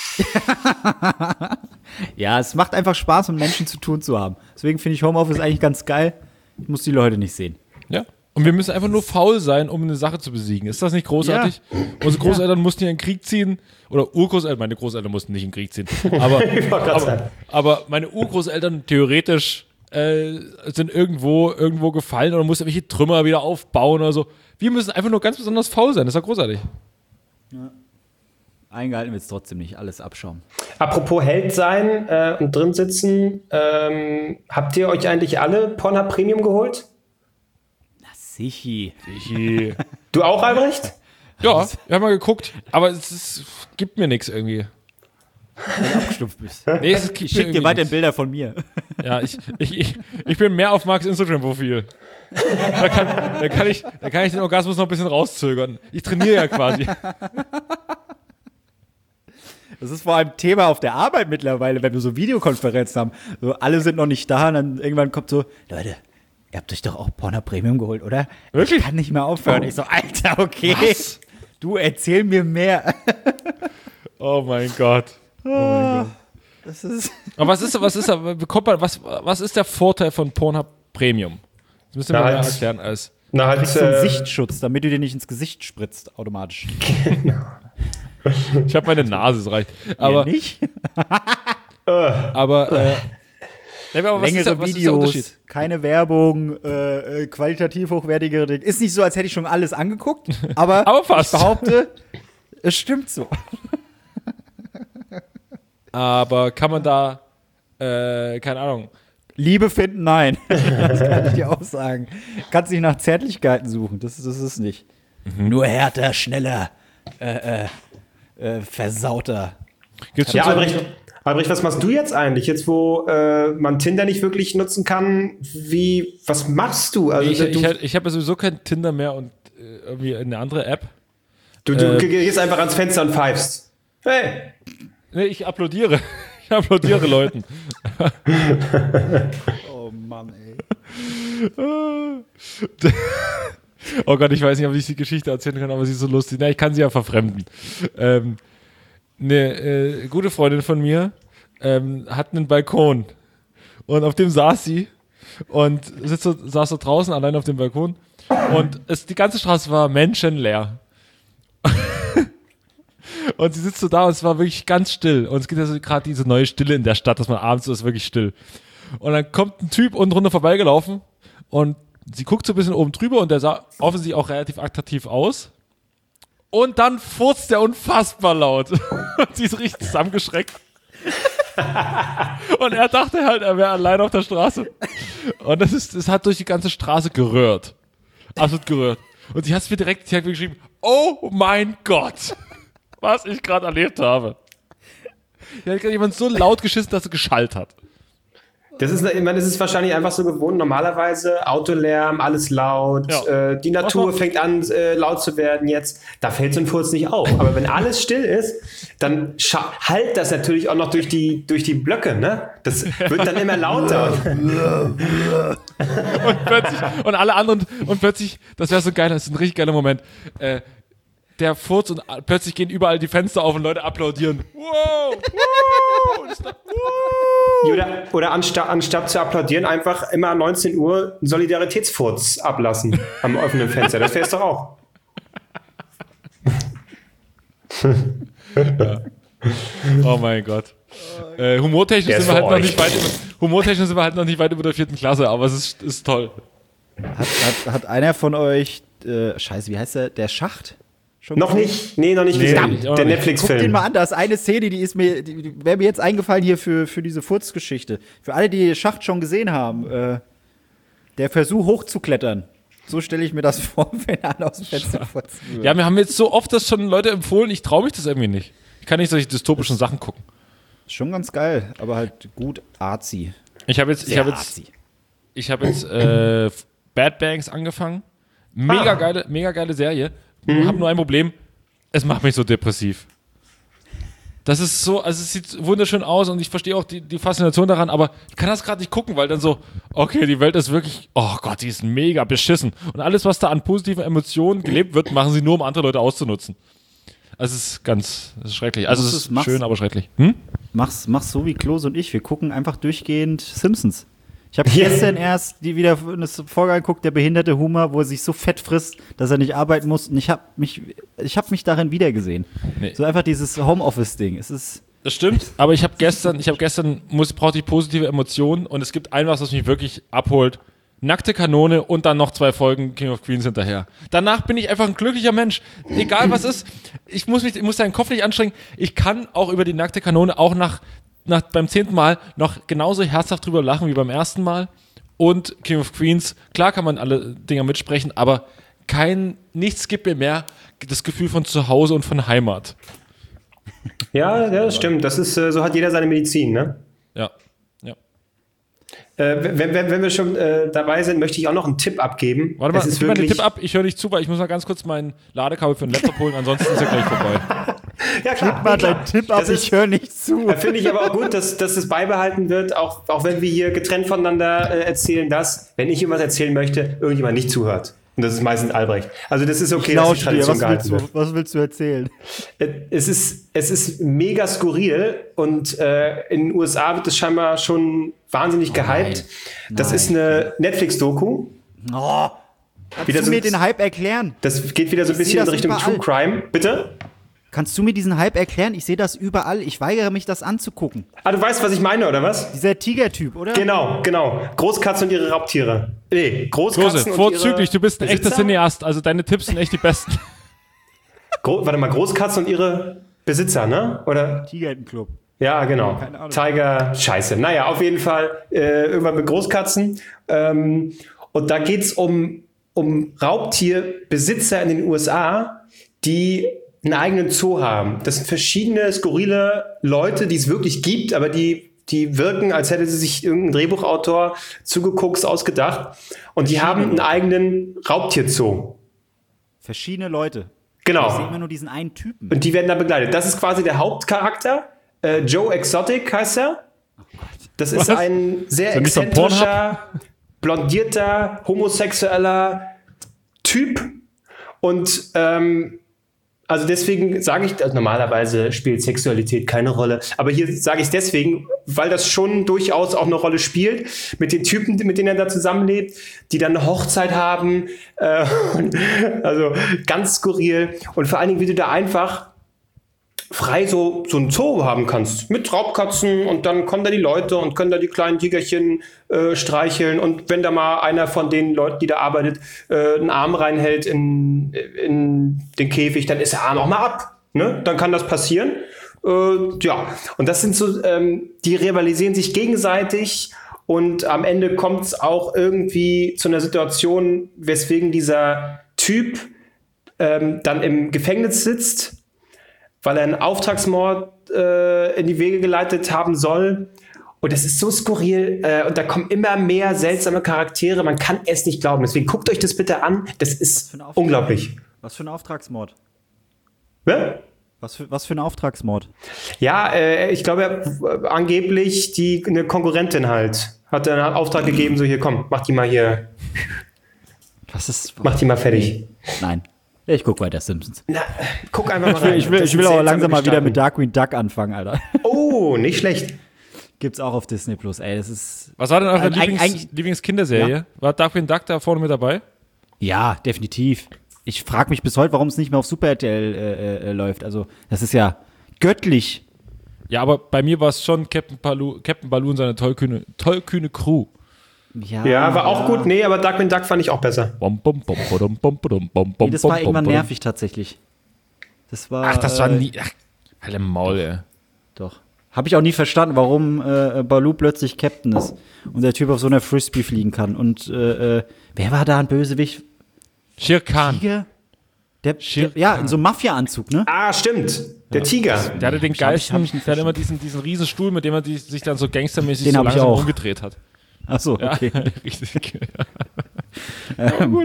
Ja, es macht einfach Spaß, mit Menschen zu tun zu haben. Deswegen finde ich Homeoffice eigentlich ganz geil. Ich muss die Leute nicht sehen. Ja. Und wir müssen einfach nur faul sein, um eine Sache zu besiegen. Ist das nicht großartig? Unsere Großeltern mussten ja in den Krieg ziehen. Oder Urgroßeltern, meine Großeltern mussten nicht in den Krieg ziehen. Aber, wollte grad sagen. aber, aber meine Urgroßeltern theoretisch äh, sind irgendwo, irgendwo gefallen oder mussten irgendwelche Trümmer wieder aufbauen oder so. Wir müssen einfach nur ganz besonders faul sein. Das ist ja großartig. Eingehalten wird es trotzdem nicht. Alles Abschaum. Apropos Held sein äh, und drin sitzen, ähm, habt ihr euch eigentlich alle Pornhub Premium geholt? Sichi. Du auch, Albrecht? Ja, ich habe mal geguckt, aber es ist, gibt mir nichts irgendwie. Abgestumpft bist. Nee, es gibt Ich schicke dir weiterhin Bilder von mir. Ja, ich, ich, ich, ich bin mehr auf Marks Instagram-Profil. Da kann, da, kann ich, da kann ich den Orgasmus noch ein bisschen rauszögern. Ich trainiere ja quasi. Das ist vor allem Thema auf der Arbeit mittlerweile, wenn wir so Videokonferenzen haben. So, alle sind noch nicht da und dann irgendwann kommt so, Leute, ihr habt euch doch auch Pornhub Premium geholt, oder? Wirklich? Ich kann nicht mehr aufhören. Ich so, Alter, okay. Was? Du erzähl mir mehr. Oh mein Gott. Das ist Aber was ist, was ist, bekommt man, was, was ist der Vorteil von Pornhub Premium? Das müsst ihr Na, mir mal halt. erklären als. Na, halt, so ein äh, Sichtschutz, damit du dir nicht ins Gesicht spritzt, automatisch. Ich habe meine Nase, es reicht. Aber, Mir nicht? aber, äh, nee, aber was ist Längere der, was ist der Unterschied? Videos, keine Werbung, äh, äh, qualitativ hochwertigere Dinge. Ist nicht so, als hätte ich schon alles angeguckt, aber, Aber fast. ich behaupte, es stimmt so. Aber kann man da, äh, keine Ahnung, Liebe finden, nein. Das kann ich dir auch sagen. Kannst nicht nach Zärtlichkeiten suchen, das, das ist nicht. Nur härter, schneller, äh, äh, äh, versauter. gibt's Ja, schon so, Albrecht, Albrecht, was machst du jetzt eigentlich? Jetzt, wo äh, man Tinder nicht wirklich nutzen kann, wie, was machst du? Also, ich, du, ich, ich habe ja sowieso kein Tinder mehr und äh, irgendwie eine andere App. du, du äh, gehst einfach ans Fenster und pfeifst. Hey! Nee, ich applaudiere. Ich applaudiere Leuten. Oh Mann, ey. Oh Gott, ich weiß nicht, ob ich die Geschichte erzählen kann, aber sie ist so lustig. Na, ich kann sie ja verfremden. Ähm, eine äh, gute Freundin von mir ähm, hat einen Balkon und auf dem saß sie und sitzt so, saß so draußen allein auf dem Balkon und es, die ganze Straße war menschenleer. Und sie sitzt so da und es war wirklich ganz still. Und es gibt ja so gerade diese neue Stille in der Stadt, dass man abends so ist, wirklich still. Und dann kommt ein Typ unten runter vorbeigelaufen und sie guckt so ein bisschen oben drüber und der sah offensichtlich auch relativ attraktiv aus. Und dann furzt der unfassbar laut. Und sie ist richtig zusammengeschreckt. Und er dachte halt, er wäre allein auf der Straße. Und das ist, das hat durch die ganze Straße gerührt. Absolut gerührt. Und sie hat es mir direkt, sie hat mir geschrieben, oh mein Gott, was ich gerade erlebt habe. Da hat gerade jemand so laut geschissen, dass er geschallt hat. Das ist, ich meine, das ist wahrscheinlich einfach so gewohnt. Normalerweise Autolärm, alles laut, Ja. äh, die Natur fängt an äh, laut zu werden jetzt. Da fällt so ein Furz nicht auf. Aber wenn alles still ist, dann scha- hallt das natürlich auch noch durch die, durch die Blöcke, ne? Das wird dann immer lauter. Und plötzlich, und alle anderen, und plötzlich, das wäre so geil, das ist ein richtig geiler Moment, äh, der Furz und plötzlich gehen überall die Fenster auf und Leute applaudieren. Wow! Wow! Und es dann, wow! Oder, oder anstatt, anstatt zu applaudieren, einfach immer neunzehn Uhr einen Solidaritätsfurz ablassen am offenen Fenster. Das wär's doch auch. Oh mein Gott. Äh, humortechnisch Der sind ist wir halt für noch euch. nicht weit über, humortechnisch sind wir halt noch nicht weit über der vierten Klasse, aber es ist, ist toll. Hat, hat, hat einer von euch, äh, scheiße, wie heißt der? Der Schacht? Schon Noch gesehen? nicht? Nee, noch nicht Nee, gesehen. ich auch Der nicht. Guck den Netflix-Film. mal an, da ist eine Szene, die ist mir, die, die wäre mir jetzt eingefallen hier für, für diese Furzgeschichte. Für alle, die Schacht schon gesehen haben, äh, der Versuch hochzuklettern. So stelle ich mir das vor, wenn alle aus dem Fenster furzen würden. Ja, wir haben jetzt so oft das schon Leute empfohlen, ich traue mich das irgendwie nicht. Ich kann nicht solche dystopischen Sachen gucken. Schon ganz geil, aber halt gut arzi. Ich habe jetzt, ich Sehr habe jetzt, arzi. ich habe jetzt äh, Bad Banks angefangen. Mega Ah. geile, mega geile Serie. Ich habe nur ein Problem. Es macht mich so depressiv. Das ist so, also es sieht wunderschön aus und ich verstehe auch die, die Faszination daran, aber ich kann das gerade nicht gucken, weil dann so, okay, die Welt ist wirklich, oh Gott, die ist mega beschissen. Und alles, was da an positiven Emotionen gelebt wird, machen sie nur, um andere Leute auszunutzen. Also es ist ganz, es ist schrecklich. Also Machst es ist du's- machst- schön, aber schrecklich. Hm? Mach's, mach's so wie Klose und ich. Wir gucken einfach durchgehend Simpsons. Ich habe gestern erst die wieder eine Folge angeguckt, der behinderte Humor, wo er sich so fett frisst, dass er nicht arbeiten muss. Und ich habe mich, ich habe mich darin wiedergesehen. Nee. So einfach dieses Homeoffice-Ding. Es ist Das stimmt, aber ich habe gestern, ich habe gestern, muss, brauchte ich positive Emotionen und es gibt ein was, was mich wirklich abholt. Nackte Kanone und dann noch zwei Folgen King of Queens hinterher. Danach bin ich einfach ein glücklicher Mensch. Egal was ist, ich muss mich, ich muss deinen Kopf nicht anstrengen. Ich kann auch über die nackte Kanone auch nach, nach beim zehnten Mal noch genauso herzhaft drüber lachen wie beim ersten Mal. Und King of Queens, klar kann man alle Dinger mitsprechen, aber kein, nichts gibt mir mehr das Gefühl von Zuhause und von Heimat. Ja, ja, das stimmt. Das ist, äh, so hat jeder seine Medizin, ne? Ja, ja. Äh, wenn, wenn, wenn wir schon äh, dabei sind, möchte ich auch noch einen Tipp abgeben. Warte mal, es ist gib mal den wirklich, Tipp ab, ich höre nicht zu, weil ich muss mal ganz kurz mein Ladekabel für den Laptop holen, ansonsten ist er gleich vorbei. Ja, klar. mal nee, klar. dein Tipp ab, Das ist- ich höre nicht zu. Da finde ich aber auch gut, dass, dass es beibehalten wird, auch, auch wenn wir hier getrennt voneinander äh, erzählen, dass, wenn ich irgendwas erzählen möchte, irgendjemand nicht zuhört. Und das ist meistens Albrecht. Also das ist okay, dass die Lausch dir, Tradition was willst, gehalten du, wird. was willst du erzählen? Äh, Es ist, es ist mega skurril und äh, in den U S A wird es scheinbar schon wahnsinnig gehypt. Das Nein. ist eine Netflix-Doku. Oh, kannst Wieder du so- mir den Hype erklären? Das geht wieder so ein Ich seh bisschen in das Richtung überall. True Crime. Bitte? Kannst du mir diesen Hype erklären? Ich sehe das überall. Ich weigere mich, das anzugucken. Ah, du weißt, was ich meine, oder was? Dieser Tiger-Typ, oder? Genau, genau. Großkatzen und ihre Raubtiere. Nee, Großkatzen Klose, und vorzüglich, ihre du bist ein echter Besitzer? Cineast, also deine Tipps sind echt die besten. Gro warte mal, Großkatzen und ihre Besitzer, ne? Oder? Tigerenclub. Ja, genau. Keine Ahnung. Tiger, scheiße. Naja, auf jeden Fall äh, irgendwann mit Großkatzen. Ähm, und da geht's um, um Raubtierbesitzer in den U S A, die einen eigenen Zoo haben. Das sind verschiedene skurrile Leute, die es wirklich gibt, aber die, die wirken, als hätte sie sich irgendein Drehbuchautor zugeguckt, ausgedacht. Und die haben einen eigenen Raubtierzoo. Verschiedene Leute. Genau. Ich sehe immer nur diesen einen Typen. Und die werden da begleitet. Das ist quasi der Hauptcharakter. Äh, Joe Exotic heißt er. Das ist Was? ein sehr Ist er nicht von exzentrischer, blondierter, homosexueller Typ. Und ähm, Also deswegen sage ich, also normalerweise spielt Sexualität keine Rolle, aber hier sage ich es deswegen, weil das schon durchaus auch eine Rolle spielt mit den Typen, mit denen er da zusammenlebt, die dann eine Hochzeit haben, äh, und, also ganz skurril und vor allen Dingen, wie du da einfach frei so, so ein Zoo haben kannst mit Raubkatzen und dann kommen da die Leute und können da die kleinen Tigerchen äh, streicheln und wenn da mal einer von den Leuten, die da arbeitet, äh, einen Arm reinhält in, in den Käfig, dann ist der Arm auch mal ab. Ne? Dann kann das passieren. Äh, ja, und das sind so, ähm, die rivalisieren sich gegenseitig und am Ende kommt es auch irgendwie zu einer Situation, weswegen dieser Typ ähm, dann im Gefängnis sitzt, weil er einen Auftragsmord äh, in die Wege geleitet haben soll. Und das ist so skurril. Äh, und da kommen immer mehr seltsame Charaktere. Man kann es nicht glauben. Deswegen guckt euch das bitte an. Das ist unglaublich. Was für ein Auftragsmord? Ja? Was für, was für ein Auftragsmord? Ja, äh, ich glaube, äh, angeblich die eine Konkurrentin halt. Hat er einen Auftrag gegeben, so hier, komm, mach die mal hier. Was ist. Mach die mal fertig. Nein. Ich guck weiter Simpsons. Na, guck einfach mal rein. Ich will, Das ich will sind aber seltsame langsam mal wieder Gestalten. mit Darkwing Duck anfangen, Alter. Oh, nicht schlecht. Gibt's auch auf Disney Plus, ey. Das ist. Was war denn eure Ähm, Lieblings eigentlich- Lieblingskinderserie? Ja. War Darkwing Duck da vorne mit dabei? Ja, definitiv. Ich frage mich bis heute, warum es nicht mehr auf Super R T L äh, äh, läuft. Also, das ist ja göttlich. Ja, aber bei mir war es schon Captain Baloo, Captain Baloo und seine tollkühne, tollkühne Crew. Ja, Ja, war auch gut. Nee, aber Darkwing Duck fand ich auch besser. Bom, bom, bom, bom, bom, bom, bom, Nee, das bom, war bom, irgendwann bom. nervig tatsächlich. Das war. Ach, das war äh, nie. Ach, halt im Maul, ey. Doch. Habe ich auch nie verstanden, warum äh, Baloo plötzlich Captain ist und der Typ auf so einer Frisbee fliegen kann. Und äh, äh, wer war da ein Bösewicht? Shere Khan. Tiger? Der, Shere der, ja, Khan. in so einem Mafia-Anzug, ne? Ah, stimmt. Der Tiger. Der hatte den Hab ich- hab ich- geilsten, hab ich nicht der hatte immer diesen, diesen riesen Stuhl, mit dem er die, sich dann so gangstermäßig Den so hab ich langsam auch. umgedreht hat. Ach so, Ja, okay. richtig. Ähm,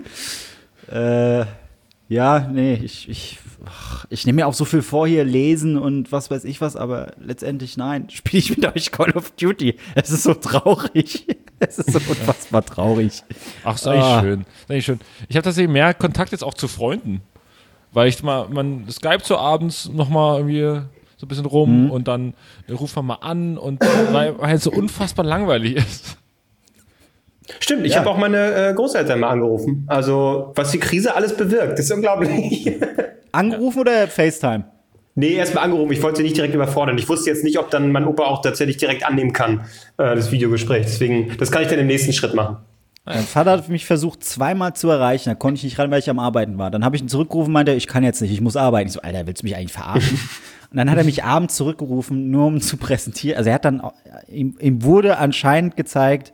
äh, ja, nee, ich, ich, ach, ich nehme mir auch so viel vor hier, lesen und was weiß ich was, aber letztendlich nein, spiele ich mit euch Call of Duty. Es ist so traurig. Es ist so unfassbar traurig. Ach, ist eigentlich Ah. schön. Ist eigentlich schön. Ich habe tatsächlich mehr Kontakt jetzt auch zu Freunden. Weil ich mal, man Skype so abends nochmal irgendwie so ein bisschen rum Mhm. und dann ruft man mal an und weil weil es so unfassbar langweilig ist. Stimmt, ich Ja. habe auch meine äh, Großeltern mal angerufen. Also, was die Krise alles bewirkt, das ist unglaublich. Angerufen oder FaceTime? Nee, erstmal angerufen. Ich wollte sie nicht direkt überfordern. Ich wusste jetzt nicht, ob dann mein Opa auch tatsächlich direkt annehmen kann, äh, das Videogespräch. Deswegen, das kann ich dann im nächsten Schritt machen. Mein Vater hat mich versucht, zweimal zu erreichen. Da konnte ich nicht ran, weil ich am Arbeiten war. Dann habe ich ihn zurückgerufen und meinte, ich kann jetzt nicht, ich muss arbeiten. Ich so, Alter, willst du mich eigentlich verarschen? Und dann hat er mich abends zurückgerufen, nur um zu präsentieren. Also er hat dann, ihm, ihm wurde anscheinend gezeigt,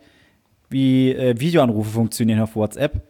wie äh, Videoanrufe funktionieren auf WhatsApp.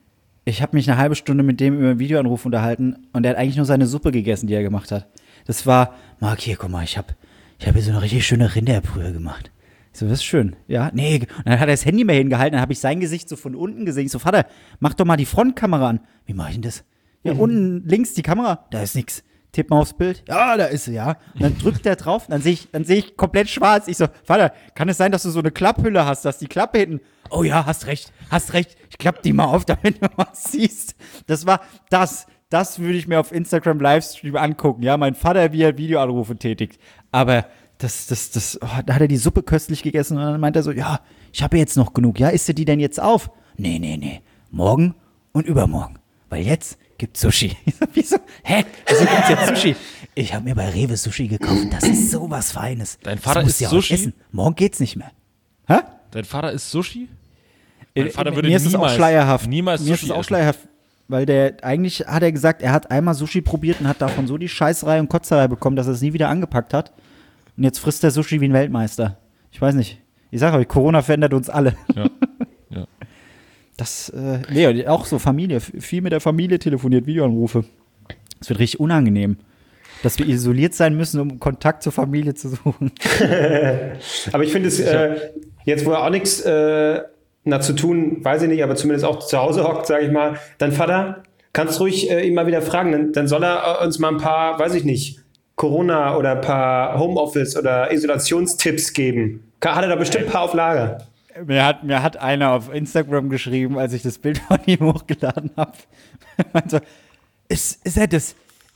Ich habe mich eine halbe Stunde mit dem über einen Videoanruf unterhalten und er hat eigentlich nur seine Suppe gegessen, die er gemacht hat. Das war, Marc, hier, guck mal, ich habe ich hab hier so eine richtig schöne Rinderbrühe gemacht. Ich so, das ist schön. Ja, nee. Und dann hat er das Handy mehr hingehalten, dann habe ich sein Gesicht so von unten gesehen. Ich so, Vater, mach doch mal die Frontkamera an. Wie mache ich denn das? Ja, unten links die Kamera, da ist nix. Tipp mal aufs Bild. Ja, da ist sie, ja. Und dann drückt er drauf, dann sehe ich, dann sehe ich komplett schwarz. Ich so, Vater, kann es sein, dass du so eine Klapphülle hast, dass die Klappe hinten. Oh ja, hast recht, hast recht. Ich klapp die mal auf, damit du was siehst. Das war das. Das würde ich mir auf Instagram Livestream angucken. Ja, mein Vater, wie er Videoanrufe tätigt. Aber das, das, das, oh, da hat er die Suppe köstlich gegessen und dann meint er so, ja, ich habe jetzt noch genug. Ja, isst du die denn jetzt auf? Nee, nee, nee. Morgen und übermorgen. Weil jetzt gibt's Sushi. Ich so, wieso? Hä? Wieso gibt's jetzt Sushi? Ich habe mir bei Rewe Sushi gekauft. Das ist sowas Feines. Dein Vater das musst isst du ja auch Sushi? essen. Morgen geht's nicht mehr. Hä? Dein Vater isst Sushi? Mein Vater Äh, würde mir ist es auch niemals- schleierhaft. niemals Mir ist Sushi es auch essen. schleierhaft. Weil der, eigentlich hat er gesagt, er hat einmal Sushi probiert und hat davon so die Scheißerei und Kotzerei bekommen, dass er es nie wieder angepackt hat. Und jetzt frisst er Sushi wie ein Weltmeister. Ich weiß nicht. Ich sage euch, Corona verändert uns alle. Ja. Ja. Das, äh, nee, auch so Familie. F- Viel mit der Familie telefoniert, Videoanrufe. Es wird richtig unangenehm, dass wir isoliert sein müssen, um Kontakt zur Familie zu suchen. Aber ich finde es, äh, jetzt wo er auch nichts äh, na, zu tun, weiß ich nicht, aber zumindest auch zu Hause hockt, sage ich mal, dein Vater, kannst ruhig äh, ihn mal wieder fragen, dann, dann soll er äh, uns mal ein paar, weiß ich nicht, Corona oder ein paar Homeoffice oder Isolationstipps geben. Ka- Hat er da bestimmt ein paar auf Lager. Mir hat, mir hat einer auf Instagram geschrieben, als ich das Bild von ihm hochgeladen habe. Er meinte so, ist, ist er das,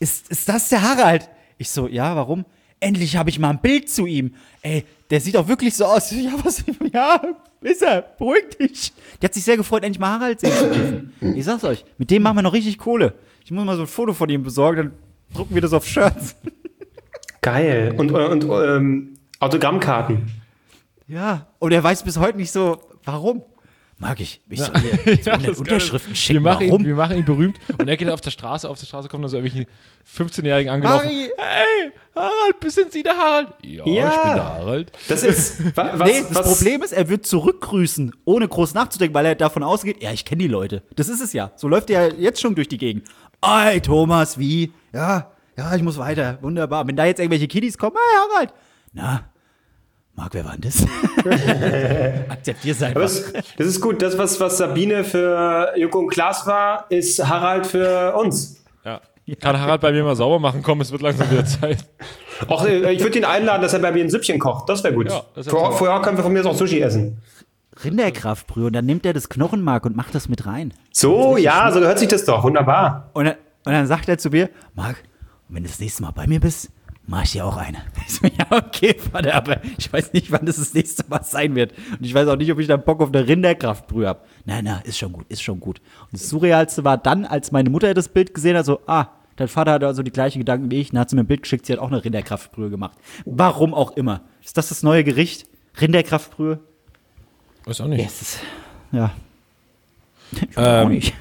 ist, ist das der Harald? Ich so, ja, warum? Endlich habe ich mal ein Bild zu ihm. Ey, der sieht auch wirklich so aus. Ja, was? Ja, ist er. Beruhig dich. Der hat sich sehr gefreut, endlich mal Harald sehen zu dürfen. Ich sag's euch, mit dem machen wir noch richtig Kohle. Ich muss mal so ein Foto von ihm besorgen, dann drucken wir das auf Shirts. Geil. Und, und, und ähm, Autogrammkarten. Ja, und er weiß bis heute nicht so, warum. Mag ich. Ich soll mir Ja, hundert das Unterschriften wir schicken. machen, ihn, Warum? wir machen ihn berühmt und er geht auf der Straße, auf der Straße kommen dann so irgendwelche fünfzehnjährigen angelaufen. Harry! Hey, Harald, bist denn Sie der Harald? Ja, Ja. ich bin der Harald. Das ist. wa- Was, Nee, das was, Problem ist, er wird zurückgrüßen, ohne groß nachzudenken, weil er davon ausgeht, ja, ich kenne die Leute. Das ist es ja. So läuft er ja jetzt schon durch die Gegend. Ey, Thomas, wie? Ja, ja, ich muss weiter. Wunderbar. Wenn da jetzt irgendwelche Kiddies kommen, hey, Harald. Na, Marc, wer war denn das? Akzeptier's einfach. Aber das, das ist gut. Das, was, was Sabine für Joko und Klaas war, ist Harald für uns. Ja. Kann Harald bei mir mal sauber machen? Komm, es wird langsam wieder Zeit. Auch, äh, ich würde ihn einladen, dass er bei mir ein Süppchen kocht. Das wäre gut. Ja, das wär Vor, toll. vorher können wir von mir aus auch Sushi essen. Rinderkraftbrühe und dann nimmt er das Knochenmark und macht das mit rein. So, ja, so hört sich das doch. Wunderbar. Und dann, und dann sagt er zu mir, Marc, wenn du das nächste Mal bei mir bist, mach ich dir auch eine. Ich so, ja, okay, Vater, aber ich weiß nicht, wann das das nächste Mal sein wird. Und ich weiß auch nicht, ob ich dann Bock auf eine Rinderkraftbrühe habe. Nein, nein, ist schon gut, ist schon gut. Und das Surrealste war dann, als meine Mutter das Bild gesehen hat, so, ah, dein Vater hat also die gleichen Gedanken wie ich, dann hat sie mir ein Bild geschickt, sie hat auch eine Rinderkraftbrühe gemacht. Warum auch immer. Ist das das neue Gericht? Rinderkraftbrühe? Weiß auch nicht. Ja, es ist, ja. Ich weiß Ähm, auch nicht.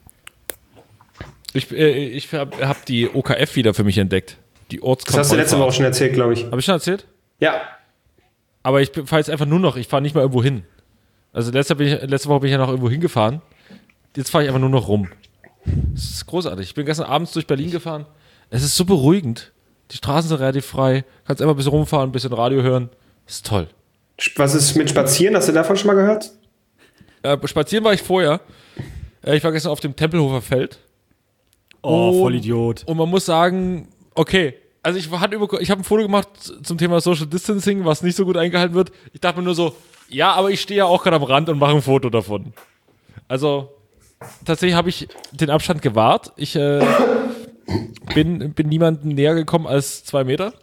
Ich, äh, ich habe hab die O K F wieder für mich entdeckt. Die Das hast du letzte Ortskontrollfahrt. Woche schon erzählt, glaube ich. Habe ich schon erzählt? Ja. Aber ich fahre jetzt einfach nur noch, ich fahre nicht mal irgendwo hin. Also letzte, bin ich, letzte Woche bin ich ja noch irgendwo hingefahren. Jetzt fahre ich einfach nur noch rum. Das ist großartig. Ich bin gestern abends durch Berlin gefahren. Es ist so beruhigend. Die Straßen sind relativ frei. Kannst einfach ein bisschen rumfahren, ein bisschen Radio hören. Das ist toll. Was ist mit Spazieren? Hast du davon schon mal gehört? Äh, spazieren war ich vorher. Äh, ich war gestern auf dem Tempelhofer Feld. Oh, Und- Vollidiot. Und man muss sagen, okay, also ich, hatte über, ich habe ein Foto gemacht zum Thema Social Distancing, was nicht so gut eingehalten wird. Ich dachte mir nur so, ja, aber ich stehe ja auch gerade am Rand und mache ein Foto davon. Also tatsächlich habe ich den Abstand gewahrt. Ich äh, bin, bin niemandem näher gekommen als zwei Meter.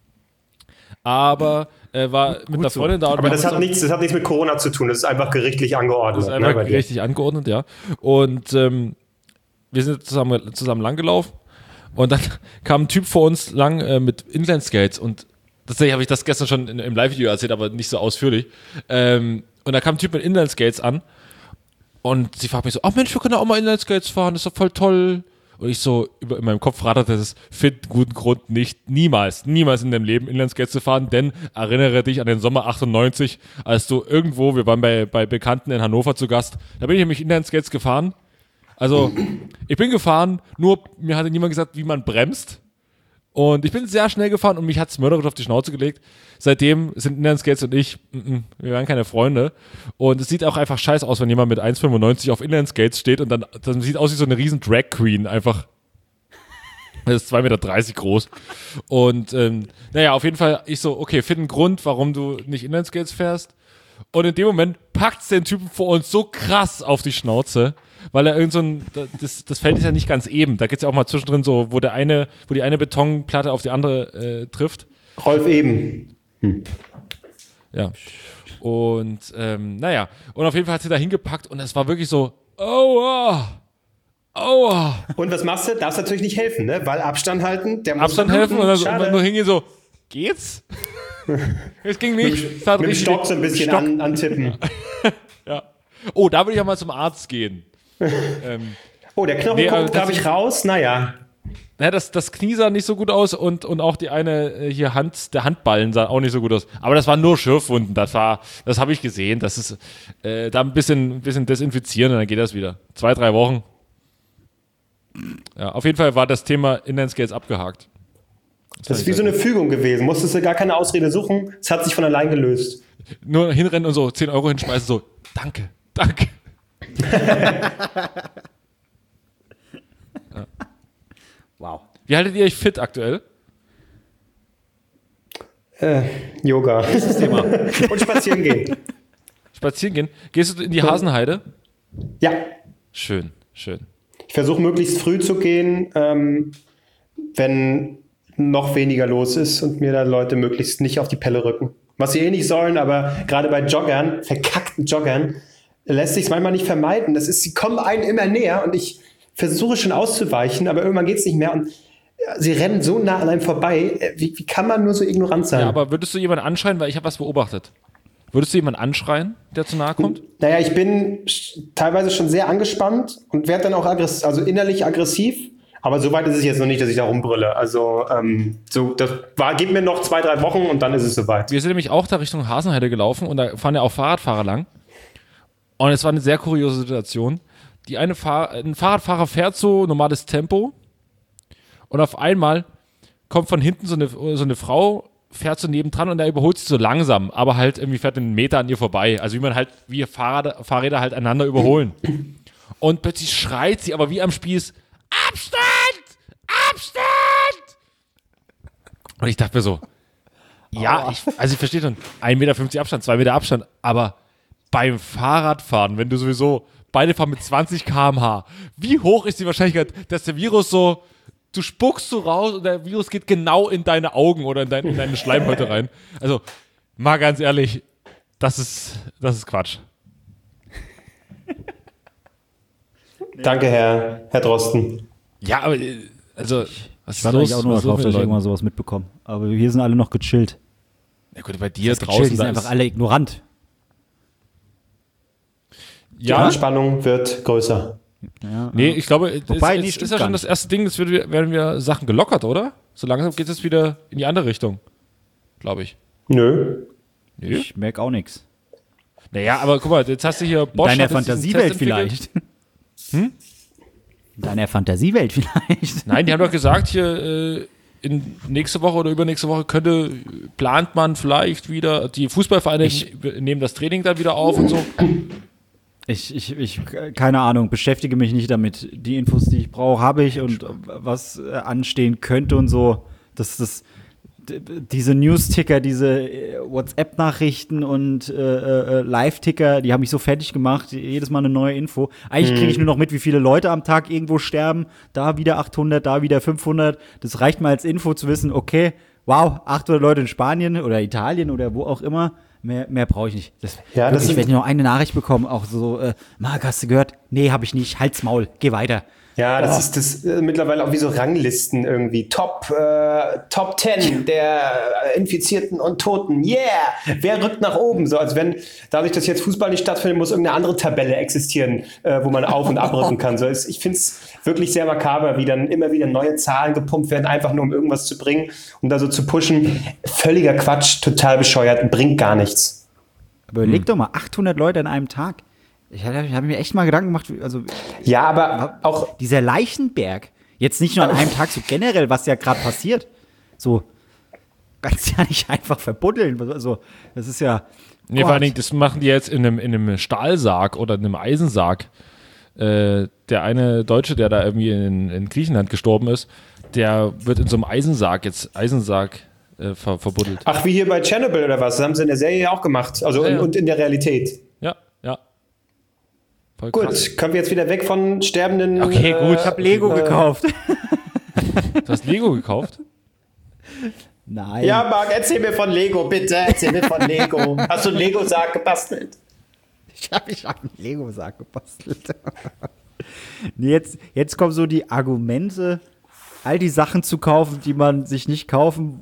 Aber äh, war mit einer so. Freundin da. Und Aber wir das haben hat, uns nichts, das hat nichts mit Corona zu tun. Das ist einfach gerichtlich angeordnet. Das ist ne, einfach bei dir. richtig angeordnet, ja. Und ähm, wir sind zusammen, zusammen langgelaufen und dann kam ein Typ vor uns lang äh, mit Inlineskates und tatsächlich habe ich das gestern schon in, im Live-Video erzählt, aber nicht so ausführlich. Ähm, und da kam ein Typ mit Inlineskates an und sie fragt mich so, ach Mensch, wir können auch mal Inlineskates fahren, das ist doch voll toll. Und ich so, über, in meinem Kopf ratterte es, find guten Grund nicht, niemals, niemals in deinem Leben Inlineskates zu fahren, denn erinnere dich an den Sommer achtundneunzig, als du irgendwo, wir waren bei, bei Bekannten in Hannover zu Gast, da bin ich nämlich Inlineskates gefahren. Also, ich bin gefahren, nur mir hatte niemand gesagt, wie man bremst. Und ich bin sehr schnell gefahren und mich hat es mörderisch auf die Schnauze gelegt. Seitdem sind Inlineskates und ich, mm, mm, wir waren keine Freunde. Und es sieht auch einfach scheiße aus, wenn jemand mit eins Komma fünfundneunzig auf Inlineskates steht und dann, dann sieht aus wie so eine riesen Drag Queen einfach. Das ist zwei Meter dreißig groß. Und ähm, naja, auf jeden Fall, ich so, okay, find einen Grund, warum du nicht Inlineskates fährst. Und in dem Moment packt's den Typen vor uns so krass auf die Schnauze, weil er irgend so ein, das, das Feld ist ja nicht ganz eben. Da geht's ja auch mal zwischendrin so, wo der eine, wo die eine Betonplatte auf die andere äh, trifft. Rolf Eben. Ja. Und ähm, naja, und auf jeden Fall hat sie da hingepackt und es war wirklich so, aua, aua. Und was machst du? Darfst natürlich nicht helfen, ne? Weil Abstand halten. Der muss Abstand bluten. helfen und dann so, Schade. nur hingehen so, geht's? Es ging nicht. Es hat Mit dem richtig- Stock so ein bisschen Stock. an, antippen. Ja. Oh, da würde ich ja mal zum Arzt gehen. ähm, Oh, der Knochen Nee, aber kommt, darf das- ich raus? Naja. naja, das, das Knie sah nicht so gut aus und, und auch die eine äh, hier Hand, der Handballen sah auch nicht so gut aus. Aber das waren nur Schürfwunden, das war, das habe ich gesehen. Das ist äh, da ein bisschen, ein bisschen desinfizieren und dann geht das wieder. Zwei, drei Wochen. Ja, auf jeden Fall war das Thema Inlineskates abgehakt. Das ist wie so eine Fügung gewesen. Musstest du gar keine Ausrede suchen. Es hat sich von allein gelöst. Nur hinrennen und so zehn Euro hinschmeißen, so, danke, danke. Wow. Wie haltet ihr euch fit aktuell? Äh, Yoga. Das Thema. Und spazieren gehen. Spazieren gehen? Gehst du in die Hasenheide? Ja. Schön, schön. Ich versuche möglichst früh zu gehen. Ähm, wenn noch weniger los ist und mir da Leute möglichst nicht auf die Pelle rücken. Was sie eh nicht sollen, aber gerade bei Joggern, verkackten Joggern, lässt sich manchmal nicht vermeiden. Das ist, sie kommen einem immer näher und ich versuche schon auszuweichen, aber irgendwann geht es nicht mehr und sie rennen so nah an einem vorbei. Wie, wie kann man nur so ignorant sein? Ja, aber würdest du jemanden anschreien, weil ich habe was beobachtet? Würdest du jemanden anschreien, der zu nahe kommt? Naja, ich bin teilweise schon sehr angespannt und werde dann auch aggressiv, also innerlich aggressiv. Aber so weit ist es jetzt noch nicht, dass ich da rumbrülle. Also ähm, so, das war, gib mir noch zwei, drei Wochen und dann ist es soweit. Wir sind nämlich auch da Richtung Hasenheide gelaufen und da fahren ja auch Fahrradfahrer lang. Und es war eine sehr kuriose Situation. Die eine Fahr- ein Fahrradfahrer fährt so normales Tempo und auf einmal kommt von hinten so eine, so eine Frau, fährt so nebendran und er überholt sie so langsam, aber halt irgendwie fährt einen Meter an ihr vorbei. Also wie man halt, wie Fahrrad, Fahrräder halt einander überholen. Und plötzlich schreit sie, aber wie am Spieß, Abstand! Abstand! Und ich dachte mir so, ja, ich, also ich verstehe schon, ein Meter fünfzig Abstand, zwei Meter Abstand, aber beim Fahrradfahren, wenn du sowieso, beide fahren mit zwanzig Kilometer pro Stunde, wie hoch ist die Wahrscheinlichkeit, dass der Virus so, du spuckst so raus und der Virus geht genau in deine Augen oder in, dein, in deine Schleimhäute rein. Also, mal ganz ehrlich, das ist, das ist Quatsch. Danke, Herr, Herr Drosten. Ja, aber, äh, also, was Ich ist warte los? eigentlich auch nur Was ist los darauf, mit dass ich den irgendwann Leuten? sowas mitbekomme. Aber wir sind alle noch gechillt. Ja gut, bei dir Das draußen, gechillt, die sind da einfach ist, alle ignorant. Die ja, Anspannung wird größer. Ja, nee, ich glaube, es Wobei, ist, nee, es stimmt ist ja gar schon das nicht. erste Ding, es wird, werden wir Sachen gelockert, oder? So langsam geht es wieder in die andere Richtung, glaube ich. Nö. Nö? Ich merke auch nichts. Naja, aber guck mal, jetzt hast du hier Bosch. In deiner hat jetzt diesen Fantasiewelt Test entwickelt. vielleicht. Hm? In deiner Fantasiewelt vielleicht. Nein, die haben doch gesagt, hier äh, in nächste Woche oder übernächste Woche könnte, plant man vielleicht wieder, die Fußballvereine Ich- nehmen das Training dann wieder auf und so. Ich, ich, ich, keine Ahnung, beschäftige mich nicht damit. Die Infos, die ich brauche, habe ich und was äh, anstehen könnte und so. Das, das, d- diese News-Ticker, diese äh, WhatsApp-Nachrichten und äh, äh, Live-Ticker, die haben mich so fertig gemacht. Jedes Mal eine neue Info. Eigentlich kriege ich nur noch mit, wie viele Leute am Tag irgendwo sterben. Da wieder achthundert, da wieder fünfhundert. Das reicht mal als Info zu wissen, okay, wow, achthundert Leute in Spanien oder Italien oder wo auch immer. Mehr, mehr brauche ich nicht. Das, Ja, das wirklich, sind- wenn ich noch eine Nachricht bekomme, auch so, äh, Marc, hast du gehört? Nee, habe ich nicht. Halt's Maul, geh weiter. Ja, das Oh. ist das äh, mittlerweile auch wie so Ranglisten irgendwie. Top, äh, Top zehn der äh, Infizierten und Toten. Yeah! Wer rückt nach oben? So, als wenn, dadurch, dass jetzt Fußball nicht stattfindet, muss irgendeine andere Tabelle existieren, äh, wo man auf- und abrücken kann. So, es, ich finde es wirklich sehr makaber, wie dann immer wieder neue Zahlen gepumpt werden, einfach nur um irgendwas zu bringen und da so zu pushen. Völliger Quatsch, total bescheuert und bringt gar nichts. Aber überleg doch mal, achthundert Leute an einem Tag. Ich habe hab mir echt mal Gedanken gemacht, wie- also Ja, aber auch dieser Leichenberg, jetzt nicht nur an einem Tag, so generell, was ja gerade passiert, so, kannst ja nicht einfach verbuddeln. Also, das ist ja. Nee, vor allen Dingen, das machen die jetzt in einem, in einem Stahlsarg oder in einem Eisensarg. Äh, der eine Deutsche, der da irgendwie in, in Griechenland gestorben ist, der wird in so einem Eisensarg, jetzt Eisensarg äh, ver, verbuddelt. Ach, wie hier bei Chernobyl oder was? Das haben sie in der Serie ja auch gemacht. Also Ja, ja. Und, und in der Realität. Ja, ja. Voll Gut, krass. kommen wir jetzt wieder weg von sterbenden. Okay, gut, Ich habe Lego äh, gekauft. Du hast Lego gekauft? Nein. Ja, Marc, erzähl mir von Lego, bitte. Erzähl mir von Lego. Hast du einen Lego-Sarg gebastelt? Ich habe ich hab einen Lego-Sarg gebastelt. Nee, jetzt, jetzt kommen so die Argumente, all die Sachen zu kaufen, die man sich nicht kaufen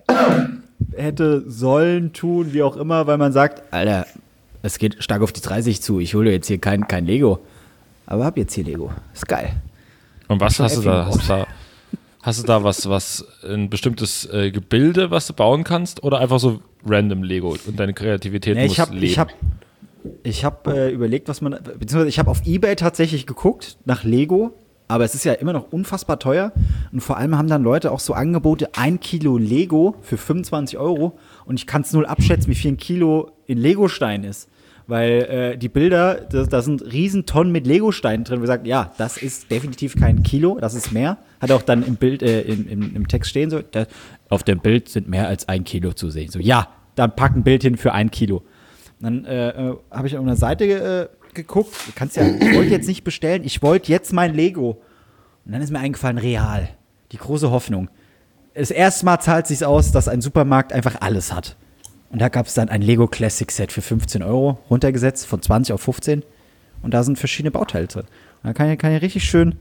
hätte sollen, tun, wie auch immer, weil man sagt, Alter, es geht stark auf die dreißig zu, ich hole jetzt hier kein, kein Lego. Aber hab jetzt hier Lego. Ist geil. Und was Schon hast du Äpfel da? Hast du da, hast du da was, was, ein bestimmtes äh, Gebilde, was du bauen kannst? Oder einfach so random Lego und deine Kreativität Nee, muss ich habe leben? ich hab, ich hab, äh, überlegt, was man, beziehungsweise ich habe auf eBay tatsächlich geguckt nach Lego, aber es ist ja immer noch unfassbar teuer und vor allem haben dann Leute auch so Angebote, ein Kilo Lego für fünfundzwanzig Euro und ich kann es null abschätzen, wie viel ein Kilo in Legostein ist, weil äh, die Bilder, da, da sind riesen Tonnen mit Legosteinen drin, wo sagt, ja, das ist definitiv kein Kilo, das ist mehr, hat auch dann im Bild, äh, im, im, im Text stehen so, da, auf dem Bild sind mehr als ein Kilo zu sehen, so, ja, dann pack ein Bild hin für ein Kilo. Dann äh, äh, habe ich auf einer Seite äh, geguckt. Du kannst ja, ich wollte jetzt nicht bestellen, ich wollte jetzt mein Lego. Und dann ist mir eingefallen, Real. die große Hoffnung. Das erste Mal zahlt es sich aus, dass ein Supermarkt einfach alles hat. Und da gab es dann ein Lego Classic Set für fünfzehn Euro, runtergesetzt von zwanzig auf fünfzehn. Und da sind verschiedene Bauteile drin. Und dann kann ich, kann ich richtig schön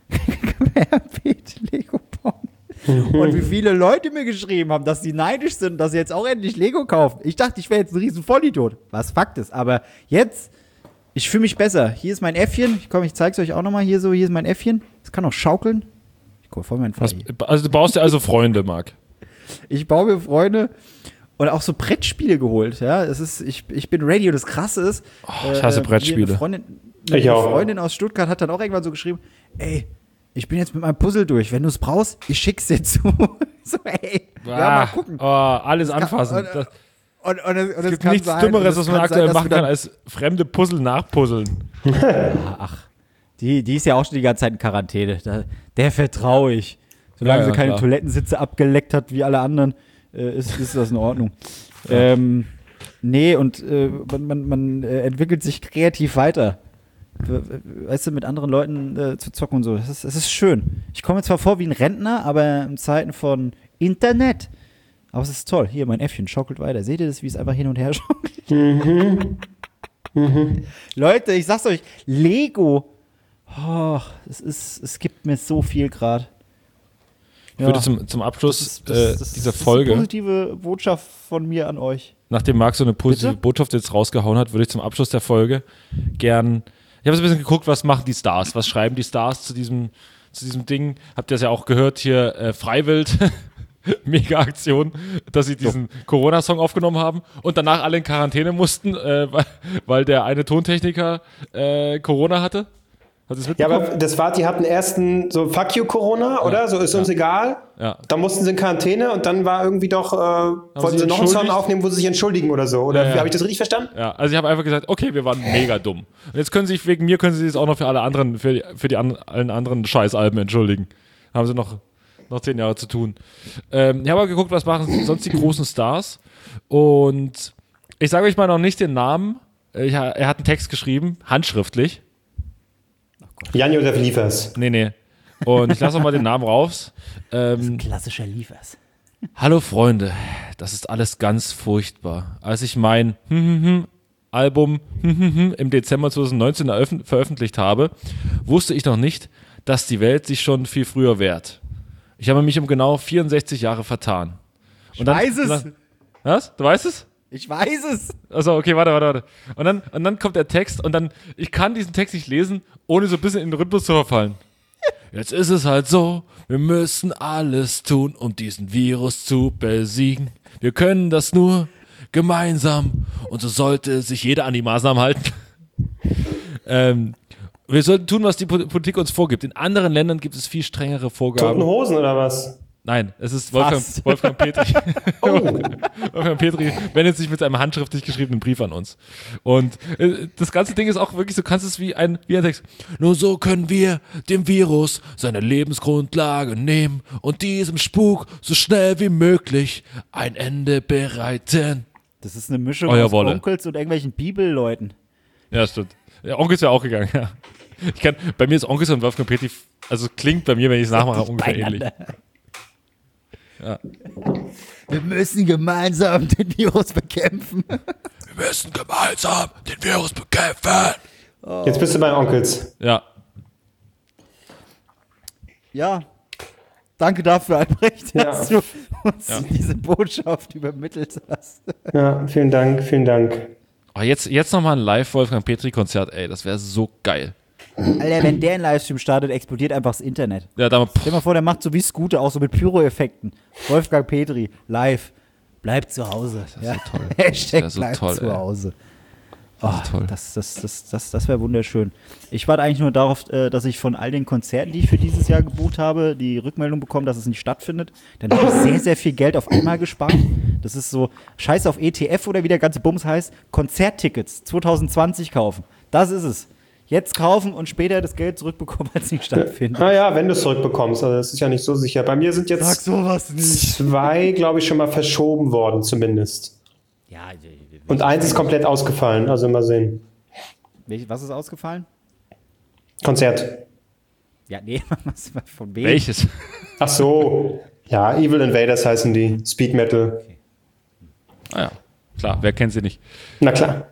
querbeet Lego bauen. Und wie viele Leute mir geschrieben haben, dass sie neidisch sind, dass sie jetzt auch endlich Lego kaufen. Ich dachte, ich wäre jetzt ein riesen Vollidiot, was Fakt ist. Aber jetzt, ich fühle mich besser. Hier ist mein Äffchen. Ich komm, ich zeig's euch auch nochmal. Hier so, hier ist mein Äffchen. Das kann auch schaukeln. Ich guck voll meinen Was, also du baust dir also Freunde, Marc. Ich baue mir Freunde und auch so Brettspiele geholt. Ja, es ist, ich, ich bin ready. Und das Krasse ist, Oh, ich hasse äh, Brettspiele. Eine Freundin, eine Ich auch. Freundin aus Stuttgart hat dann auch irgendwann so geschrieben, ey, ich bin jetzt mit meinem Puzzle durch. Wenn du es brauchst, ich schick's dir zu. So, ey, ja, mal gucken. Oh, alles kann- anfassen. und- Das, Und, und, und es es gibt kann nichts sein, Dümmeres, und was es man kann aktuell sein, dass machen du dann- kann, als fremde Puzzle nachpuzzeln. Ach, die, die ist ja auch schon die ganze Zeit in Quarantäne. Da, der vertraue ich. Solange Ja, ja, sie keine klar. Toilettensitze abgeleckt hat wie alle anderen, äh, ist, ist das in Ordnung. Ähm, nee, und äh, man, man, man äh, entwickelt sich kreativ weiter. We- we- Weißt du, mit anderen Leuten äh, zu zocken und so. Das ist, das ist schön. Ich komme zwar vor wie ein Rentner, aber in Zeiten von Internet. Aber es ist toll. Hier, mein Äffchen schaukelt weiter. Seht ihr das, wie es einfach hin und her schaukelt? Leute, ich sag's euch, Lego. Oh, es, ist, es gibt mir so viel gerade. Ich würde zum, zum Abschluss Das ist- das- äh, das- dieser das ist Folge, eine positive Botschaft von mir an euch. nachdem Marc so eine positive Bitte? Botschaft jetzt rausgehauen hat, würde ich zum Abschluss der Folge gern. Ich habe so ein bisschen geguckt, was machen die Stars? Was schreiben die Stars zu diesem, zu diesem Ding? Habt ihr das ja auch gehört hier, äh, Freiwild. Mega Aktion, dass sie diesen Corona-Song aufgenommen haben und danach alle in Quarantäne mussten, äh, weil, weil der eine Tontechniker äh, Corona hatte. Hast du es Ja, mitbekommen? aber das war, die hatten erst ein so Fuck you Corona, oder? So ist uns egal. Ja. Dann mussten sie in Quarantäne und dann war irgendwie doch, äh, wollten sie sie noch einen Song entschuldigt? aufnehmen, wo sie sich entschuldigen oder so. Oder Ja, ja. habe ich das richtig verstanden? Ja, also ich habe einfach gesagt, okay, wir waren mega dumm. Und jetzt können sie sich, wegen mir können sie sich auch noch für alle anderen, für die, für die an, allen anderen Scheißalben entschuldigen. Haben sie noch, noch zehn Jahre zu tun. Ähm, ich habe aber geguckt, was machen sonst die großen Stars. Und ich sage euch mal noch nicht den Namen. Ich, er hat einen Text geschrieben, handschriftlich. Jan-Josef Liefers. Nee, nee. Und ich lasse auch mal den Namen raus. Ähm, Klassischer Liefers. Hallo Freunde, das ist alles ganz furchtbar. Als ich mein hm, hm, hm Album hm, hm, hm im Dezember zwanzig neunzehn eröffn- veröffentlicht habe, wusste ich noch nicht, dass die Welt sich schon viel früher wehrt. Ich habe mich um genau vierundsechzig Jahre vertan. Und dann, weiß es. und Dann, was? Du weißt es? Ich weiß es. Also okay, warte, warte, warte. Und dann, und dann kommt der Text und dann, ich kann diesen Text nicht lesen, ohne so ein bisschen in den Rhythmus zu verfallen. Jetzt ist es halt so, wir müssen alles tun, um diesen Virus zu besiegen. Wir können das nur gemeinsam und so sollte sich jeder an die Maßnahmen halten. ähm, wir sollten tun, was die Po- Politik uns vorgibt. In anderen Ländern gibt es viel strengere Vorgaben. Toten Hosen oder was? Nein, es ist Wolfgang, Fast. Wolfgang Petri. Oh. Wolfgang Petri wendet sich mit einem handschriftlich geschriebenen Brief an uns. Und äh, das ganze Ding ist auch wirklich, du kannst es wie ein, wie ein Text. Nur so können wir dem Virus seine Lebensgrundlage nehmen und diesem Spuk so schnell wie möglich ein Ende bereiten. Das ist eine Mischung Euer aus Wolle. Onkels und irgendwelchen Bibelleuten. Ja, stimmt. Ja, Onkel ist ja auch gegangen, ja. Ich kann, bei mir ist Onkel und Wolfgang Petri, also klingt bei mir, wenn ich es nachmache, ungefähr ähnlich. Ja. Wir müssen gemeinsam den Virus bekämpfen. Wir müssen gemeinsam den Virus bekämpfen. Jetzt bist du bei Onkels. Ja, Ja. Danke dafür, Albrecht, Ja. dass du uns Ja. diese Botschaft übermittelt hast. Ja, vielen Dank, vielen Dank. oh, jetzt, jetzt nochmal ein Live-Wolfgang Petri-Konzert, ey, das wäre so geil. Alter, wenn der einen Livestream startet, explodiert einfach das Internet. Ja, da, Stell dir mal vor, der macht so wie Scooter, auch so mit Pyro-Effekten. Wolfgang Petri, live. Bleibt zu Hause. Das wär so toll. Hashtag Das wär so bleibt toll, zu ey. Hause. Oh, ist toll. Das, das, das, das, das wäre wunderschön. Ich warte eigentlich nur darauf, äh, dass ich von all den Konzerten, die ich für dieses Jahr gebucht habe, die Rückmeldung bekomme, dass es nicht stattfindet. Dann habe ich sehr, sehr viel Geld auf einmal gespart. Das ist so, scheiß auf E T F oder wie der ganze Bums heißt, Konzerttickets zwanzig zwanzig kaufen. Das ist es. Jetzt kaufen und später das Geld zurückbekommen, als es nicht stattfindet. Naja, wenn du es zurückbekommst, also das ist ja nicht so sicher. Bei mir sind jetzt sowas nicht. zwei, glaube ich, schon mal verschoben worden, zumindest. Ja, Und eins ist komplett ausgefallen, also mal sehen. welch- was ist ausgefallen? Konzert. Ja, nee, was, was von wem? Welches? Ach so. Ja, Evil Invaders heißen die. Speed Metal. Ah ja, klar, wer kennt sie nicht? Na klar.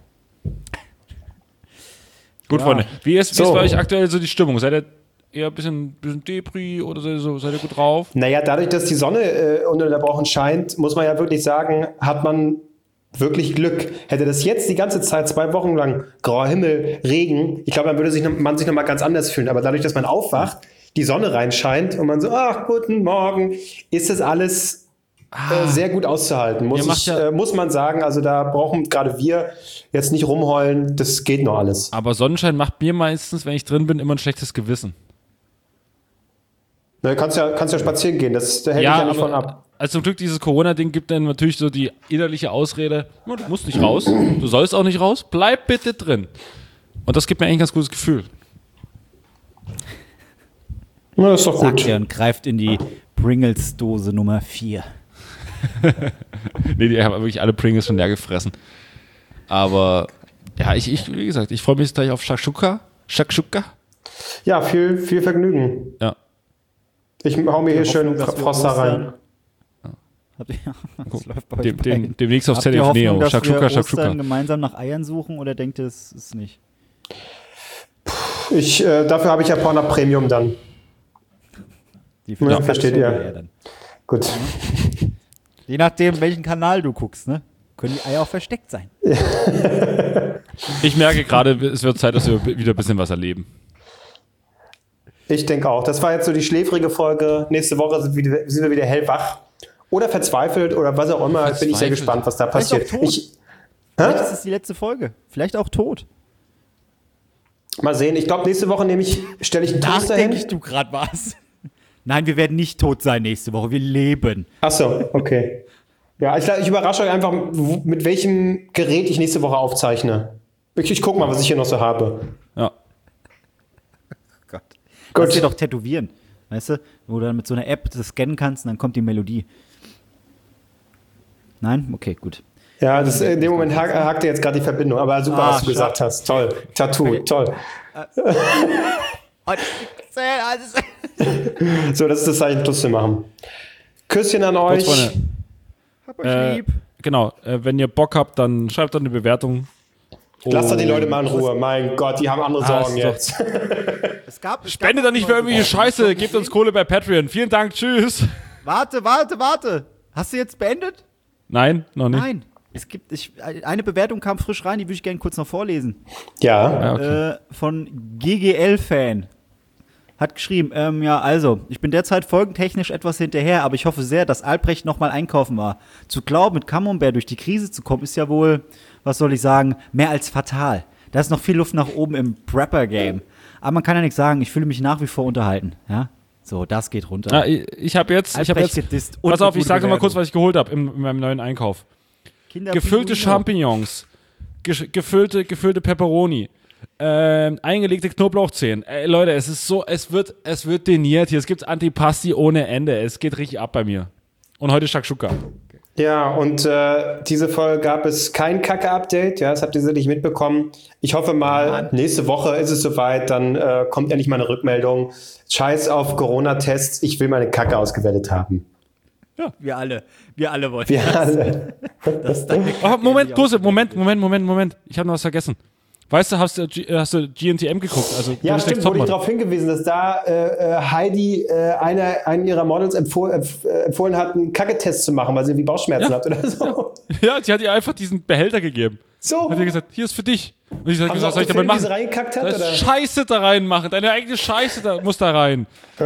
Gut, Ja. Freunde. Wie ist, wie So. ist bei euch aktuell so die Stimmung? Seid ihr eher ein bisschen, bisschen Depri oder seid ihr, so, seid ihr gut drauf? Naja, dadurch, dass die Sonne äh, ununterbrochen scheint, muss man ja wirklich sagen, hat man wirklich Glück. Hätte das jetzt die ganze Zeit, zwei Wochen lang, grauer Himmel, Regen, ich glaube, dann würde sich noch, man sich nochmal ganz anders fühlen. Aber dadurch, dass man aufwacht, die Sonne reinscheint und man so, ach, guten Morgen, ist das alles äh, sehr gut auszuhalten, muss, Ihr macht ich, ja- äh, muss man sagen. Also da brauchen gerade wir jetzt nicht rumheulen, das geht noch alles. Aber Sonnenschein macht mir meistens, wenn ich drin bin, immer ein schlechtes Gewissen. Na, kannst ja, kannst ja spazieren gehen, das da hält ich ja nicht von ab. Also zum Glück dieses Corona-Ding gibt dann natürlich so die innerliche Ausrede, "Ja, du musst nicht raus, du sollst auch nicht raus, bleib bitte drin. Und das gibt mir eigentlich ein ganz gutes Gefühl. Na, das ist doch Sagt gut. er und greift in die Pringles-Dose Nummer vier. Nee, die haben wirklich alle Pringles schon leer gefressen. Aber ja, ich, ich wie gesagt, ich freue mich jetzt gleich auf Shakshuka. Shakshuka? Ja, viel, viel Vergnügen. Ja. Ich hau mir hier schön Hoffnung, dass wir Frost da rein. Ostern- Habt ihr, das läuft bei euch Dem, dem, beiden. demnächst auf Habt ihr Z D F Hoffnung, Neo. dass Shakshuka, wir Ostern Shakshuka. gemeinsam nach Eiern suchen oder denkt ihr, es ist nicht? Ich, äh, dafür habe ich ja Pornhub Premium dann. Die Ja, versteht ihr. Ja, dann. Gut. Je nachdem, welchen Kanal du guckst, ne? Können die Eier auch versteckt sein. Ich merke gerade, es wird Zeit, dass wir wieder ein bisschen was erleben. Ich denke auch. Das war jetzt so die schläfrige Folge. Nächste Woche sind wir wieder, sind wir wieder hellwach. Oder verzweifelt oder was auch immer. Bin ich sehr Verzweifelt. gespannt, was da Vielleicht passiert. auch tot. Ich, Vielleicht ist es die letzte Folge. Vielleicht auch tot. mal sehen. Ich glaube, nächste Woche nehme ich, stelle ich einen Toaster hin. Nachdenklich du gerade warst. Nein, wir werden nicht tot sein nächste Woche. Wir leben. Achso, okay. Ja, ich, ich überrasche euch einfach, wo- mit welchem Gerät ich nächste Woche aufzeichne. Ich, ich guck mal, was ich hier noch so habe. Ja. Gott. Gut. Kannst du doch tätowieren. Weißt du? Wo du dann mit so einer App das scannen kannst und dann kommt die Melodie. Nein? Okay, gut. Ja, das, in dem Moment hak, hakte jetzt gerade die Verbindung. Aber super, Ah, was du gesagt hast. Toll. Tattoo, toll. So, das ist das Zeichen, Schluss zu machen. Küsschen an Kurz, euch. Freunde. Hab euch Äh, lieb. genau, äh, wenn ihr Bock habt, dann schreibt doch eine Bewertung. Lasst doch die Und Leute mal in Ruhe. Mein Gott, die haben andere Ah, Sorgen ist doch- jetzt. Es gab, es Spendet gab doch nicht für neue irgendwelche Bewertungen. Scheiße, gebt uns Kohle bei Patreon. Vielen Dank, tschüss. Warte, warte, warte. Hast du jetzt beendet? Nein, noch nicht. Nein. Es gibt, ich, eine Bewertung kam frisch rein, die würde ich gerne kurz noch vorlesen. Ja. Ja, okay. Äh, von G G L-Fan. Hat geschrieben, ähm, ja, also, ich bin derzeit folgentechnisch etwas hinterher, aber ich hoffe sehr, dass Albrecht nochmal einkaufen war. Zu glauben, mit Camembert durch die Krise zu kommen, ist ja wohl, was soll ich sagen, mehr als fatal. Da ist noch viel Luft nach oben im Prepper-Game. Aber man kann ja nichts sagen, ich fühle mich nach wie vor unterhalten, ja? So, das geht runter. Ah, ich ich habe jetzt, ich habe Albrecht jetzt, gedisst und pass eine auf, ich gute sage mal kurz, Bewertung. was ich geholt habe in, in meinem neuen Einkauf. Kinder Gefüllte Pinguino. Champignons, gesch- gefüllte, gefüllte Pepperoni, ähm, eingelegte Knoblauchzehen. Ey, Leute, es ist so, es wird, es wird deniert hier. Es gibt Antipasti ohne Ende. Es geht richtig ab bei mir. Und heute Shakshuka. Ja, und äh, diese Folge gab es kein Kacke-Update. Ja, das habt ihr sicherlich mitbekommen. Ich hoffe mal, nächste Woche ist es soweit. Dann äh, kommt endlich mal eine Rückmeldung. Scheiß auf Corona-Tests. Ich will meine Kacke ausgewertet haben. Wir alle, wir alle wollen. Wir alle. Das ist deine Oh, Kacke, Moment, die Dose, auch- Moment, Moment, Moment, Moment. Ich habe noch was vergessen. Weißt du, hast du, G- hast du G N T M geguckt? Also, Ja, Germany's stimmt, Next wurde ich Topmodel. darauf hingewiesen, dass da äh, äh, Heidi äh, eine, einen ihrer Models empfohl, empf- äh, empfohlen hat, einen Kacketest zu machen, weil sie irgendwie Bauchschmerzen Ja. hat oder so. Ja, sie hat ihr einfach diesen Behälter gegeben. So. Hat ihr gesagt, hier ist für dich. Und ich habe Haben sie gesagt, auch soll ich damit gefilmt, wie sie machen? reingekackt Da hat? ist Oder? Scheiße da reinmachen. Deine eigene Scheiße da, muss da rein.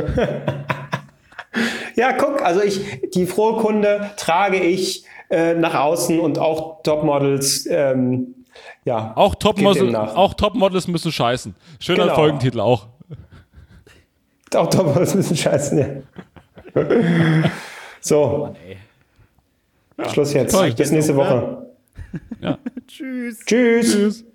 Ja, guck, also ich, die frohe Kunde trage ich äh, nach außen und auch Topmodels, ähm, ja. Auch geht dem Topmodels, nach. auch Topmodels müssen scheißen. Schöner Genau. Folgentitel auch. Auch Topmodels müssen scheißen, ja. So, Schluss jetzt. Toll. Bis nächste Woche. Ja. Tschüss. Tschüss. Tschüss.